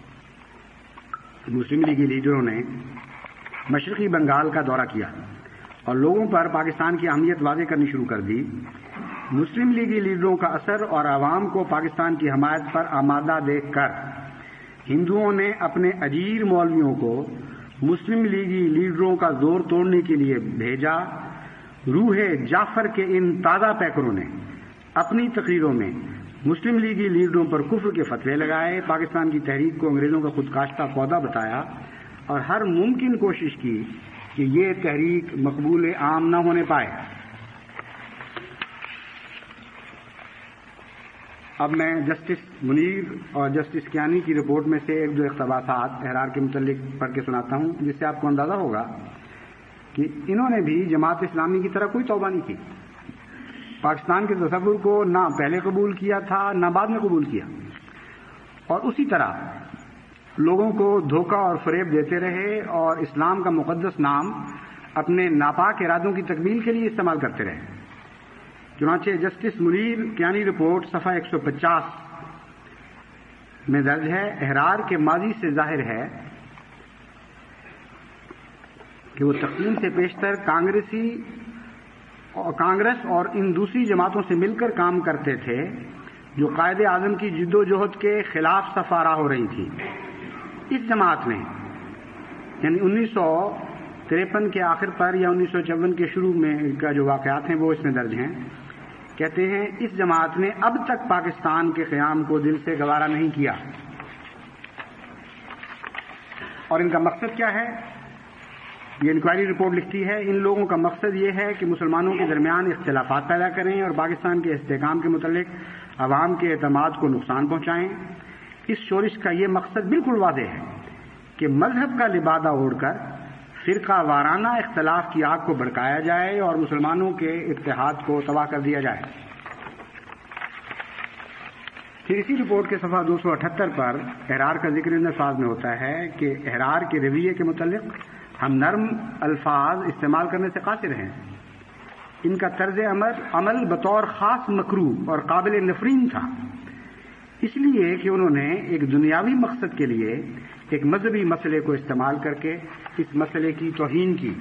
مسلم لیگی لیڈروں نے مشرقی بنگال کا دورہ کیا اور لوگوں پر پاکستان کی اہمیت واضح کرنی شروع کر دی۔ مسلم لیگی لیڈروں کا اثر اور عوام کو پاکستان کی حمایت پر آمادہ دیکھ کر ہندوؤں نے اپنے اجیر مولویوں کو مسلم لیگی لیڈروں کا زور توڑنے کے لیے بھیجا روح جعفر کے ان تازہ پیکروں نے اپنی تقریروں میں مسلم لیگی لیڈروں پر کفر کے فتوے لگائے، پاکستان کی تحریک کو انگریزوں کا خودکاشتہ پودا بتایا اور ہر ممکن کوشش کی کہ یہ تحریک مقبول عام نہ ہونے پائے۔ اب میں جسٹس منیر اور جسٹس کیانی کی رپورٹ میں سے ایک دو اقتباسات احرار کے متعلق پڑھ کے سناتا ہوں، جس سے آپ کو اندازہ ہوگا کہ انہوں نے بھی جماعت اسلامی کی طرح کوئی توبہ نہیں کی، پاکستان کے تصور کو نہ پہلے قبول کیا تھا نہ بعد میں قبول کیا، اور اسی طرح لوگوں کو دھوکہ اور فریب دیتے رہے اور اسلام کا مقدس نام اپنے ناپاک ارادوں کی تکمیل کے لیے استعمال کرتے رہے۔ چنانچہ جسٹس منیر کیانی رپورٹ صفحہ ایک سو پچاس میں درج ہے، احرار کے ماضی سے ظاہر ہے کہ وہ تقسیم سے پیشتر کانگریسی اور کانگریس اور ان دوسری جماعتوں سے مل کر کام کرتے تھے جو قائد اعظم کی جد و جہد کے خلاف صف آرا ہو رہی تھی۔ اس جماعت نے یعنی انیس سو تریپن کے آخر پر یا انیس سو چون کے شروع میں کا جو واقعات ہیں وہ اس میں درج ہیں، کہتے ہیں اس جماعت نے اب تک پاکستان کے قیام کو دل سے گوارا نہیں کیا۔ اور ان کا مقصد کیا ہے؟ یہ انکوائری رپورٹ لکھتی ہے ان لوگوں کا مقصد یہ ہے کہ مسلمانوں کے درمیان اختلافات پیدا کریں اور پاکستان کے استحکام کے متعلق عوام کے اعتماد کو نقصان پہنچائیں۔ اس شورش کا یہ مقصد بالکل واضح ہے کہ مذہب کا لبادہ اوڑھ کر فرقہ وارانہ اختلاف کی آگ کو بھڑکایا جائے اور مسلمانوں کے اتحاد کو تباہ کر دیا جائے۔ پھر اسی رپورٹ کے صفحہ دو سو اٹھہتر پر احرار کا ذکر ان الفاظ میں ہوتا ہے کہ احرار کے رویے کے متعلق ہم نرم الفاظ استعمال کرنے سے قاصر ہیں۔ ان کا طرز عمل عمل بطور خاص مکروہ اور قابل نفرین تھا، اس لیے کہ انہوں نے ایک دنیاوی مقصد کے لیے ایک مذہبی مسئلے کو استعمال کر کے اس مسئلے کی توہین کی۔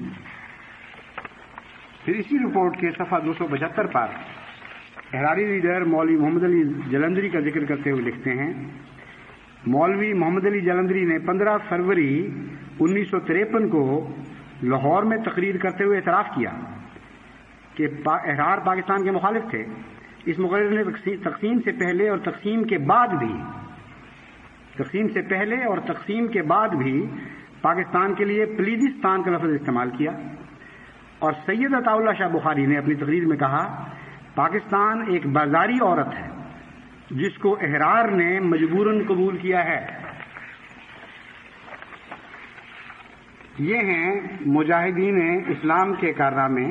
پھر اسی رپورٹ کے صفحہ دو سو پچہتر پر احراری لیڈر مولوی محمد علی جلندری کا ذکر کرتے ہوئے لکھتے ہیں، مولوی محمد علی جلندری نے پندرہ فروری انیس سو تریپن کو لاہور میں تقریر کرتے ہوئے اعتراف کیا کہ احرار پاکستان کے مخالف تھے۔ اس مقرر نے تقسیم سے پہلے اور تقسیم کے بعد بھی تقسیم سے پہلے اور تقسیم کے بعد بھی پاکستان کے لیے پلیدستان کا لفظ استعمال کیا، اور سید عطا اللہ شاہ بخاری نے اپنی تقریر میں کہا پاکستان ایک بازاری عورت ہے جس کو احرار نے مجبوراً قبول کیا ہے۔ یہ ہیں مجاہدین اسلام کے کارنامے،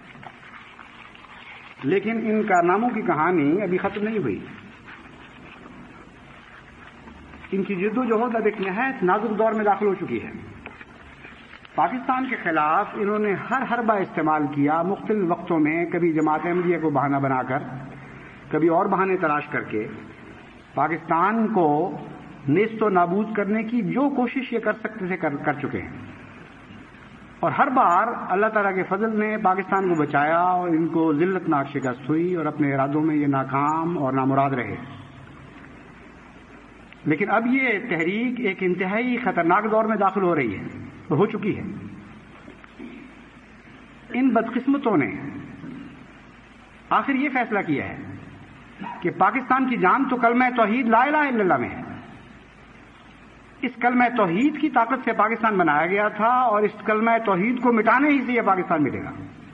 لیکن ان کارناموں کی کہانی ابھی ختم نہیں ہوئی۔ ان کی جد و جہد اب ایک نہایت نازک دور میں داخل ہو چکی ہے۔ پاکستان کے خلاف انہوں نے ہر حربہ استعمال کیا، مختلف وقتوں میں، کبھی جماعت احمدیہ کو بہانہ بنا کر، کبھی اور بہانے تلاش کر کے پاکستان کو نیست و نابود کرنے کی جو کوشش یہ کر سکتے تھے کر, کر چکے ہیں، اور ہر بار اللہ تعالیٰ کے فضل نے پاکستان کو بچایا اور ان کو ذلتناک شکست ہوئی اور اپنے ارادوں میں یہ ناکام اور نامراد رہے۔ لیکن اب یہ تحریک ایک انتہائی خطرناک دور میں داخل ہو رہی ہے اور ہو چکی ہے۔ ان بدقسمتوں نے آخر یہ فیصلہ کیا ہے کہ پاکستان کی جان تو کلمہ توحید لا الہ الا اللہ میں ہے۔ اس کلمہ توحید کی طاقت سے پاکستان بنایا گیا تھا اور اس کلمہ توحید کو مٹانے ہی سے یہ پاکستان ملے گا۔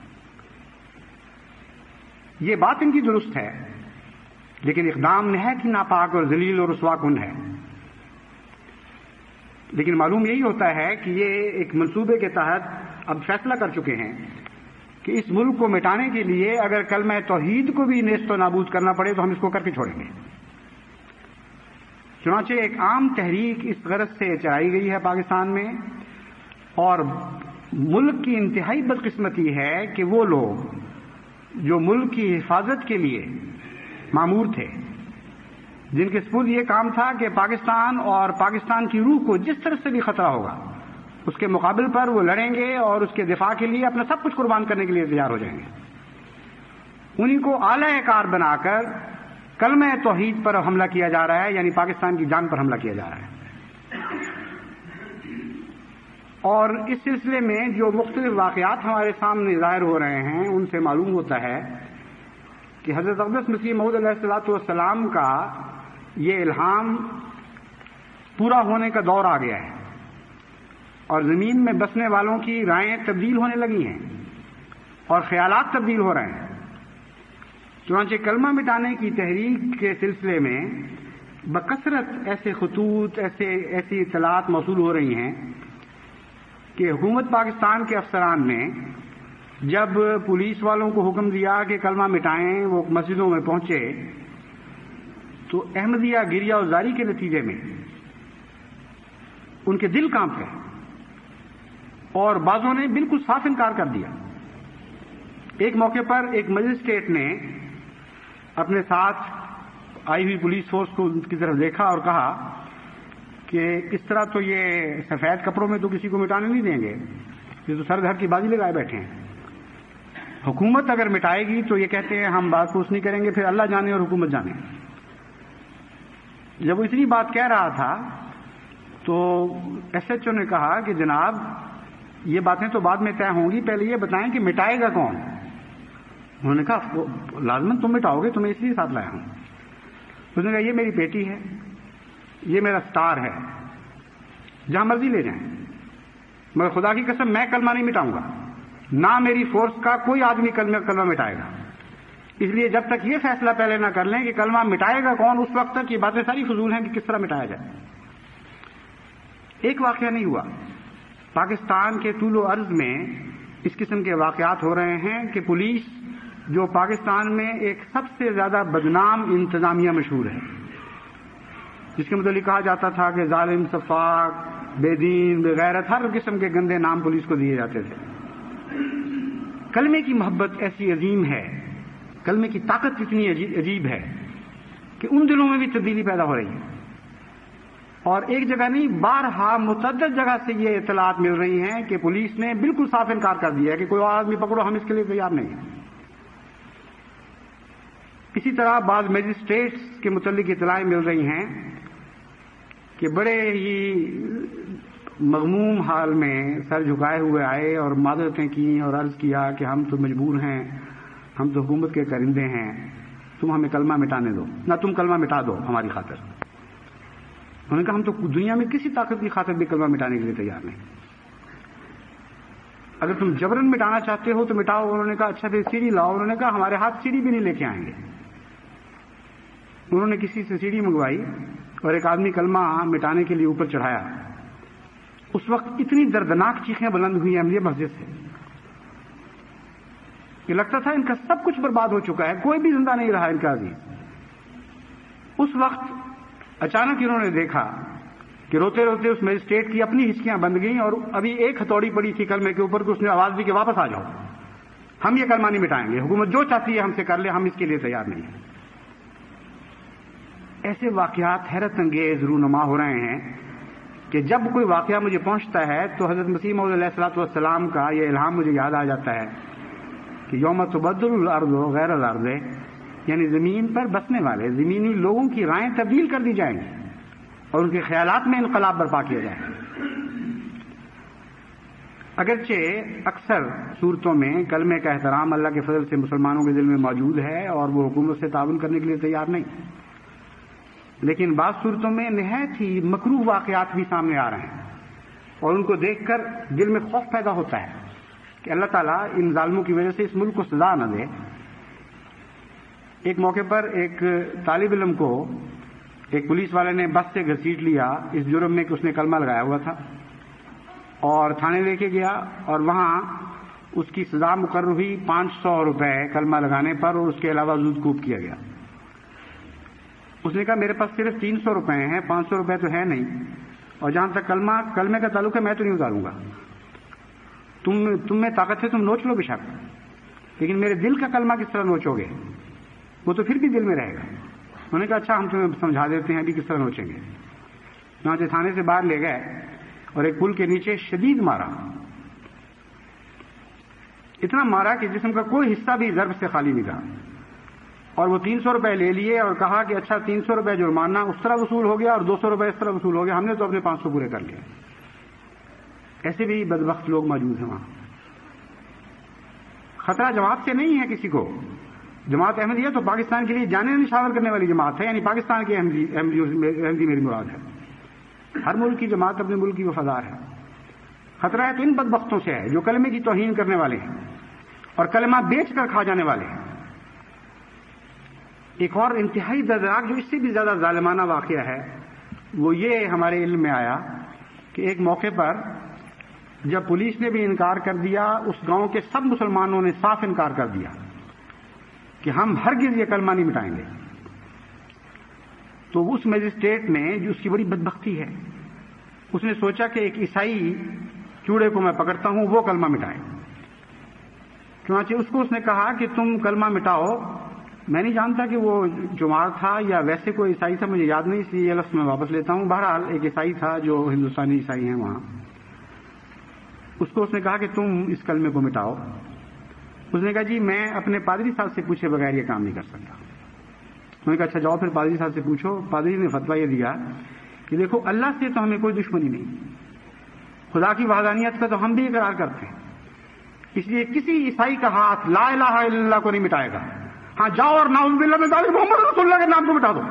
یہ بات ان کی درست ہے، لیکن اقدام نہایت ہی ناپاک اور ذلیل اور رسوا کن ہے۔ لیکن معلوم یہی ہوتا ہے کہ یہ ایک منصوبے کے تحت اب فیصلہ کر چکے ہیں کہ اس ملک کو مٹانے کے لیے اگر کلمہ توحید کو بھی نیست و نابود کرنا پڑے تو ہم اس کو کر کے چھوڑیں گے۔ چنانچہ ایک عام تحریک اس غرض سے چلائی گئی ہے پاکستان میں، اور ملک کی انتہائی بدقسمتی ہے کہ وہ لوگ جو ملک کی حفاظت کے لیے مامور تھے، جن کے سپرد یہ کام تھا کہ پاکستان اور پاکستان کی روح کو جس طرح سے بھی خطرہ ہوگا اس کے مقابل پر وہ لڑیں گے اور اس کے دفاع کے لیے اپنا سب کچھ قربان کرنے کے لیے تیار ہو جائیں گے، انہیں کو اعلی کار بنا کر کلمہ توحید پر حملہ کیا جا رہا ہے، یعنی پاکستان کی جان پر حملہ کیا جا رہا ہے۔ اور اس سلسلے میں جو مختلف واقعات ہمارے سامنے ظاہر ہو رہے ہیں ان سے معلوم ہوتا ہے کہ حضرت اقدس مسیح موعود علیہ الصلوۃ والسلام کا یہ الہام پورا ہونے کا دور آ گیا ہے اور زمین میں بسنے والوں کی رائیں تبدیل ہونے لگی ہیں اور خیالات تبدیل ہو رہے ہیں۔ چنانچہ کلمہ مٹانے کی تحریک کے سلسلے میں بکثرت ایسے خطوط ایسے ایسی اطلاعات موصول ہو رہی ہیں کہ حکومت پاکستان کے افسران نے جب پولیس والوں کو حکم دیا کہ کلمہ مٹائیں، وہ مسجدوں میں پہنچے تو احمدیہ گریہ و زاری کے نتیجے میں ان کے دل کانپ گئے اور بعضوں نے بالکل صاف انکار کر دیا۔ ایک موقع پر ایک مجسٹریٹ نے اپنے ساتھ آئی ہوئی پولیس فورس کو ان کی طرف دیکھا اور کہا کہ اس طرح تو یہ سفید کپڑوں میں تو کسی کو مٹانے نہیں دیں گے، یہ تو سر دھر کی بازی لگائے بیٹھے ہیں۔ حکومت اگر مٹائے گی تو یہ کہتے ہیں ہم بات پوچھ نہیں کریں گے، پھر اللہ جانے اور حکومت جانے۔ جب وہ اتنی بات کہہ رہا تھا تو ایس ایچ او نے کہا کہ جناب یہ باتیں تو بعد میں طے ہوں گی، پہلے یہ بتائیں کہ مٹائے گا کون؟ انہوں نے کہا لازماً تم مٹاؤ گے، تمہیں اس لیے ساتھ لایا ہوں۔ اس نے کہا یہ میری بیٹی ہے، یہ میرا سٹار ہے، جہاں مرضی لے جائیں، مگر خدا کی قسم میں کلمہ نہیں مٹاؤں گا، نہ میری فورس کا کوئی آدمی کلمہ کلمہ مٹائے گا۔ اس لیے جب تک یہ فیصلہ پہلے نہ کر لیں کہ کلمہ مٹائے گا کون، اس وقت تک یہ باتیں ساری فضول ہیں کہ کس طرح مٹایا جائے۔ ایک واقعہ نہیں ہوا، پاکستان کے طول و عرض میں اس قسم کے واقعات ہو رہے ہیں کہ پولیس جو پاکستان میں ایک سب سے زیادہ بدنام انتظامیہ مشہور ہے، جس کے متعلق کہا جاتا تھا کہ ظالم، سفاک، بے دین، بے غیرت، ہر قسم کے گندے نام پولیس کو دیے جاتے تھے۔ کلمے کی محبت ایسی عظیم ہے، کلمے کی طاقت اتنی عجیب ہے کہ ان دلوں میں بھی تبدیلی پیدا ہو رہی ہے، اور ایک جگہ نہیں بارہا متعدد جگہ سے یہ اطلاعات مل رہی ہیں کہ پولیس نے بالکل صاف انکار کر دیا ہے کہ کوئی اور آدمی پکڑو، ہم اس کے لیے تیار نہیں ہیں۔ اسی طرح بعض میجسٹریٹس کے متعلق اطلاعیں مل رہی ہیں کہ بڑے ہی مغموم حال میں سر جھکائے ہوئے آئے اور معذرتیں کی اور عرض کیا کہ ہم تو مجبور ہیں، ہم تو حکومت کے کرندے ہیں، تم ہمیں کلمہ مٹانے دو، نہ تم کلمہ مٹا دو ہماری خاطر۔ انہوں نے کہا ہم تو دنیا میں کسی طاقت کی خاطر بھی کلمہ مٹانے کے لیے تیار نہیں، اگر تم جبرن مٹانا چاہتے ہو تو مٹاؤ۔ انہوں نے کہا اچھا پھر سیڑھی لاؤ۔ انہوں نے کہا ہمارے ہاتھ سیڑھی بھی نہیں لے کے آئیں گے۔ انہوں نے کسی سے سیڑھی منگوائی اور ایک آدمی کلمہ مٹانے کے لیے اوپر چڑھایا۔ اس وقت اتنی دردناک چیخیں بلند ہوئی احمدیہ مسجد سے کہ لگتا تھا ان کا سب کچھ برباد ہو چکا ہے، کوئی بھی زندہ نہیں رہا ان کا عزیز۔ اس وقت اچانک انہوں نے دیکھا کہ روتے روتے اس میجسٹریٹ کی اپنی ہچکیاں بند گئیں اور ابھی ایک ہتھوڑی پڑی تھی کلمے کے اوپر کہ اس نے آواز دی کہ واپس آ جاؤ، ہم یہ کلمہ نہیں مٹائیں گے، حکومت جو چاہتی ہے ہم سے کر لے، ہم اس کے لیے تیار نہیں ہیں۔ ایسے واقعات حیرت انگیز رونما ہو رہے ہیں کہ جب کوئی واقعہ مجھے پہنچتا ہے تو حضرت مسیح موعود علیہ الصلوۃ والسلام کا یہ الہام مجھے یاد آ جاتا ہے کہ یوم تبدل الارض غیر الارض، یعنی زمین پر بسنے والے زمینی لوگوں کی رائیں تبدیل کر دی جائیں گی اور ان کے خیالات میں انقلاب برپا کیا جائے گا۔ اگرچہ اکثر صورتوں میں کلمے کا احترام اللہ کے فضل سے مسلمانوں کے دل میں موجود ہے اور وہ حکومت سے تعاون کرنے کے لیے تیار نہیں، لیکن بعض صورتوں میں نہایت ہی مکروہ واقعات بھی سامنے آ رہے ہیں اور ان کو دیکھ کر دل میں خوف پیدا ہوتا ہے کہ اللہ تعالیٰ ان ظالموں کی وجہ سے اس ملک کو سزا نہ دے۔ ایک موقع پر ایک طالب علم کو ایک پولیس والے نے بس سے گھسیٹ لیا اس جرم میں کہ اس نے کلمہ لگایا ہوا تھا، اور تھانے لے کے گیا اور وہاں اس کی سزا مقرر ہوئی پانچ سو روپے کلمہ لگانے پر، اور اس کے علاوہ زود کوب کیا گیا۔ اس نے کہا میرے پاس صرف تین سو روپے ہیں، پانچ سو روپے تو ہے نہیں، اور جہاں تک کلمہ کلمے کا تعلق ہے میں تو نہیں اتاروں گا، تم تم میں طاقت ہے تم نوچ لو بے شک، لیکن میرے دل کا کلمہ کس طرح نوچو گے؟ وہ تو پھر بھی دل میں رہے گا۔ انہوں نے کہا اچھا ہم تمہیں سمجھا دیتے ہیں ابھی کس طرح نوچیں گے۔ چنانچہ تھانے سے باہر لے گئے اور ایک پل کے نیچے شدید مارا، اتنا مارا کہ جسم کا کوئی حصہ بھی ضرب سے خالی نہیں رہا، اور وہ تین سو روپے لے لیے اور کہا کہ اچھا تین سو روپے جرمانہ اس طرح وصول ہو گیا اور دو سو روپے اس طرح وصول ہو گیا، ہم نے تو اپنے پانچ سو پورے کر لیے۔ ایسے بھی بدبخت لوگ موجود ہیں وہاں. خطرہ جماعت سے نہیں ہے کسی کو. جماعت احمدیہ تو پاکستان کے لیے جانیں نشاور کرنے والی جماعت ہے، یعنی پاکستان کی احمدی احمدی میری مراد ہے. ہر ملک کی جماعت اپنے ملک کی وفادار ہے. خطرہ ہے تو ان بدبختوں سے ہے جو کلمے کی توہین کرنے والے ہیں اور کلمہ بیچ کر کھا جانے والے ہیں. ایک اور انتہائی دردناک جو اس سے بھی زیادہ ظالمانہ واقعہ ہے وہ یہ ہمارے علم میں آیا کہ ایک موقع پر جب پولیس نے بھی انکار کر دیا، اس گاؤں کے سب مسلمانوں نے صاف انکار کر دیا کہ ہم ہرگز یہ کلمہ نہیں مٹائیں گے. تو اس مجسٹریٹ نے، جو اس کی بڑی بدبختی ہے، اس نے سوچا کہ ایک عیسائی چوڑے کو میں پکڑتا ہوں، وہ کلمہ مٹائے. چنانچہ اس کو اس نے کہا کہ تم کلمہ مٹاؤ. میں نہیں جانتا کہ وہ جمار تھا یا ویسے کوئی عیسائی تھا، مجھے یاد نہیں، اس لیے یہ لفظ میں واپس لیتا ہوں. بہرحال ایک عیسائی تھا جو ہندوستانی عیسائی ہیں وہاں. اس کو اس نے کہا کہ تم اس کلمے کو مٹاؤ. اس نے کہا جی میں اپنے پادری صاحب سے پوچھے بغیر یہ کام نہیں کر سکتا. انہوں نے کہا اچھا جاؤ پھر پادری صاحب سے پوچھو. پادری نے فتویٰ یہ دیا کہ دیکھو اللہ سے تو ہمیں کوئی دشمنی نہیں، خدا کی وحدانیت کا تو ہم بھی اقرار کرتے ہیں، اس لیے کسی عیسائی کا ہاتھ لا الہ الا اللہ کو نہیں مٹائے گا. ہاں جاؤ اور نعوذ باللہ من ذالک محمد رسول اللہ کے نام کو مٹا دو.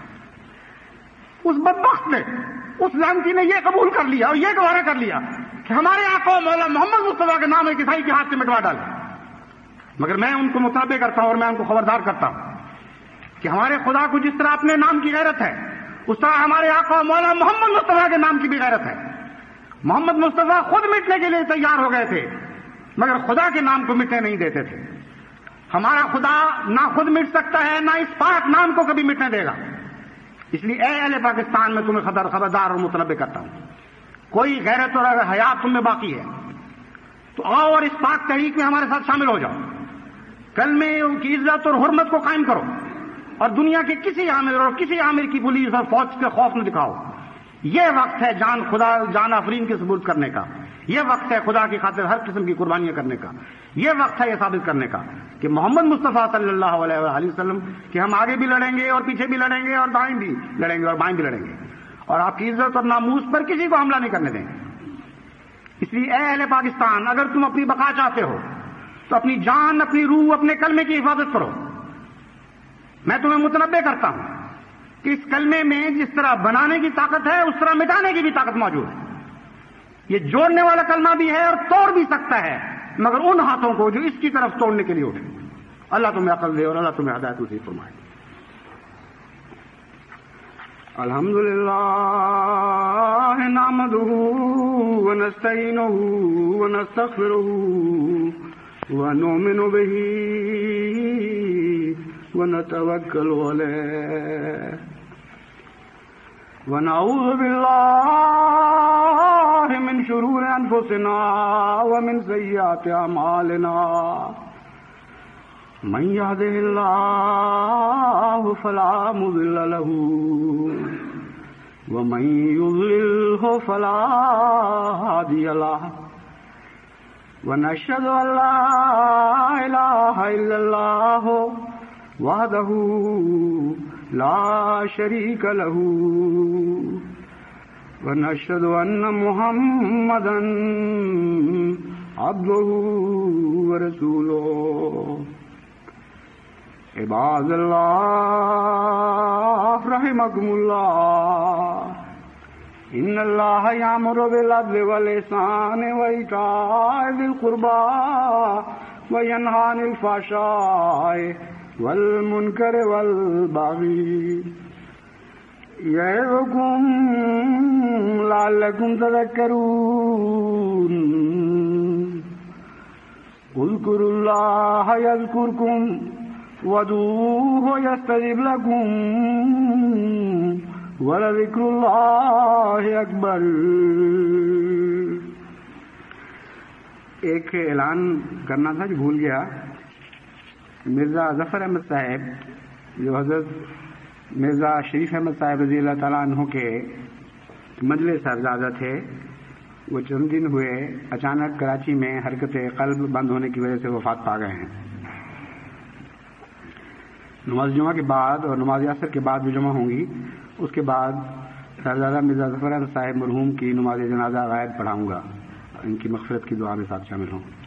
اس بدبخت نے، اس لعنتی نے یہ قبول کر لیا اور یہ گوارا کر لیا کہ ہمارے آقا مولا محمد مصطفیٰ کے نام ایک عیسائی کے ہاتھ سے مٹوا ڈالے. مگر میں ان کو متنبع کرتا ہوں اور میں ان کو خبردار کرتا ہوں کہ ہمارے خدا کو جس طرح اپنے نام کی غیرت ہے، اس طرح ہمارے آقا مولا محمد مصطفیٰ کے نام کی بھی غیرت ہے. محمد مصطفیٰ خود مٹنے کے لیے تیار ہو گئے تھے مگر خدا کے نام کو مٹنے نہیں دیتے تھے. ہمارا خدا نہ خود مٹ سکتا ہے نہ اس پاک نام کو کبھی مٹنے دے گا. اس لیے اے اہل پاکستان میں تمہیں خبر خبردار اور متنبع کرتا ہوں، کوئی غیرت اور حیات تم میں باقی ہے تو آؤ اور اس پاک تحریک میں ہمارے ساتھ شامل ہو جاؤ. کلمے کی عزت اور حرمت کو قائم کرو اور دنیا کے کسی عامر اور کسی عامر کی پولیس اور فوج کے خوف نہ دکھاؤ. یہ وقت ہے جان خدا جان آفرین کے ثبوت کرنے کا. یہ وقت ہے خدا کی خاطر ہر قسم کی قربانیاں کرنے کا. یہ وقت ہے یہ ثابت کرنے کا کہ محمد مصطفیٰ صلی اللہ علیہ وآلہ وسلم کہ ہم آگے بھی لڑیں گے اور پیچھے بھی لڑیں گے اور دائیں بھی لڑیں گے اور بائیں بھی لڑیں گے اور آپ کی عزت اور ناموس پر کسی کو حملہ نہیں کرنے دیں گے. اس لیے اے اہل پاکستان، اگر تم اپنی بقا چاہتے ہو تو اپنی جان، اپنی روح، اپنے کلمے کی حفاظت کرو. میں تمہیں متنبع کرتا ہوں کہ اس کلمے میں جس طرح بنانے کی طاقت ہے اس طرح مٹانے کی بھی طاقت موجود ہے. یہ جوڑنے والا کلمہ بھی ہے اور توڑ بھی سکتا ہے، مگر ان ہاتھوں کو جو اس کی طرف توڑنے کے لیے اٹھے. اللہ تمہیں عقل دے اور اللہ تمہیں ہدایت نصیب فرمائے. الحمدللہ نحمدہ ونستعینہ ونستغفرہ ونؤمن بہ ونتوکل علیہ ونعوذ باللہ من شرور انفسنا ومن سیئات اعمالنا. من يهده الله فلا مضل له ومن يضلله فلا هادي له ونشهد ان لا اله الا الله وحده لا شريك له ونشهد ان محمدا عبده ورسوله. عباد اللہ رحمکم اللہ، ان اللہ یامر بالعدل والاحسان وایتاء ذی القربى وینہی عن الفحشاء والمنکر والبغی یعظکم لعلکم تذکرون. اذکروا اللہ یذکرکم وَادْعُوهُ يَسْتَجِبْ لَكُمْ وَلَذِكْرُ اللَّهِ أَكْبَرُ. ایک اعلان کرنا تھا جو بھول گیا. مرزا ظفر احمد صاحب جو حضرت مرزا شریف احمد صاحب رضی اللہ تعالیٰ عنہ کے مجلس صاحبزادہ تھے، وہ چند دن ہوئے اچانک کراچی میں حرکت قلب بند ہونے کی وجہ سے وفات پا گئے ہیں. نماز جمعہ کے بعد اور نماز عصر کے بعد بھی جمع ہوں گی. اس کے بعد صاحبزادہ مرزا ظفر احمد صاحب مرحوم کی نماز جنازہ غائب پڑھاؤں گا. ان کی مغفرت کی دعا میں ساتھ شامل ہوں.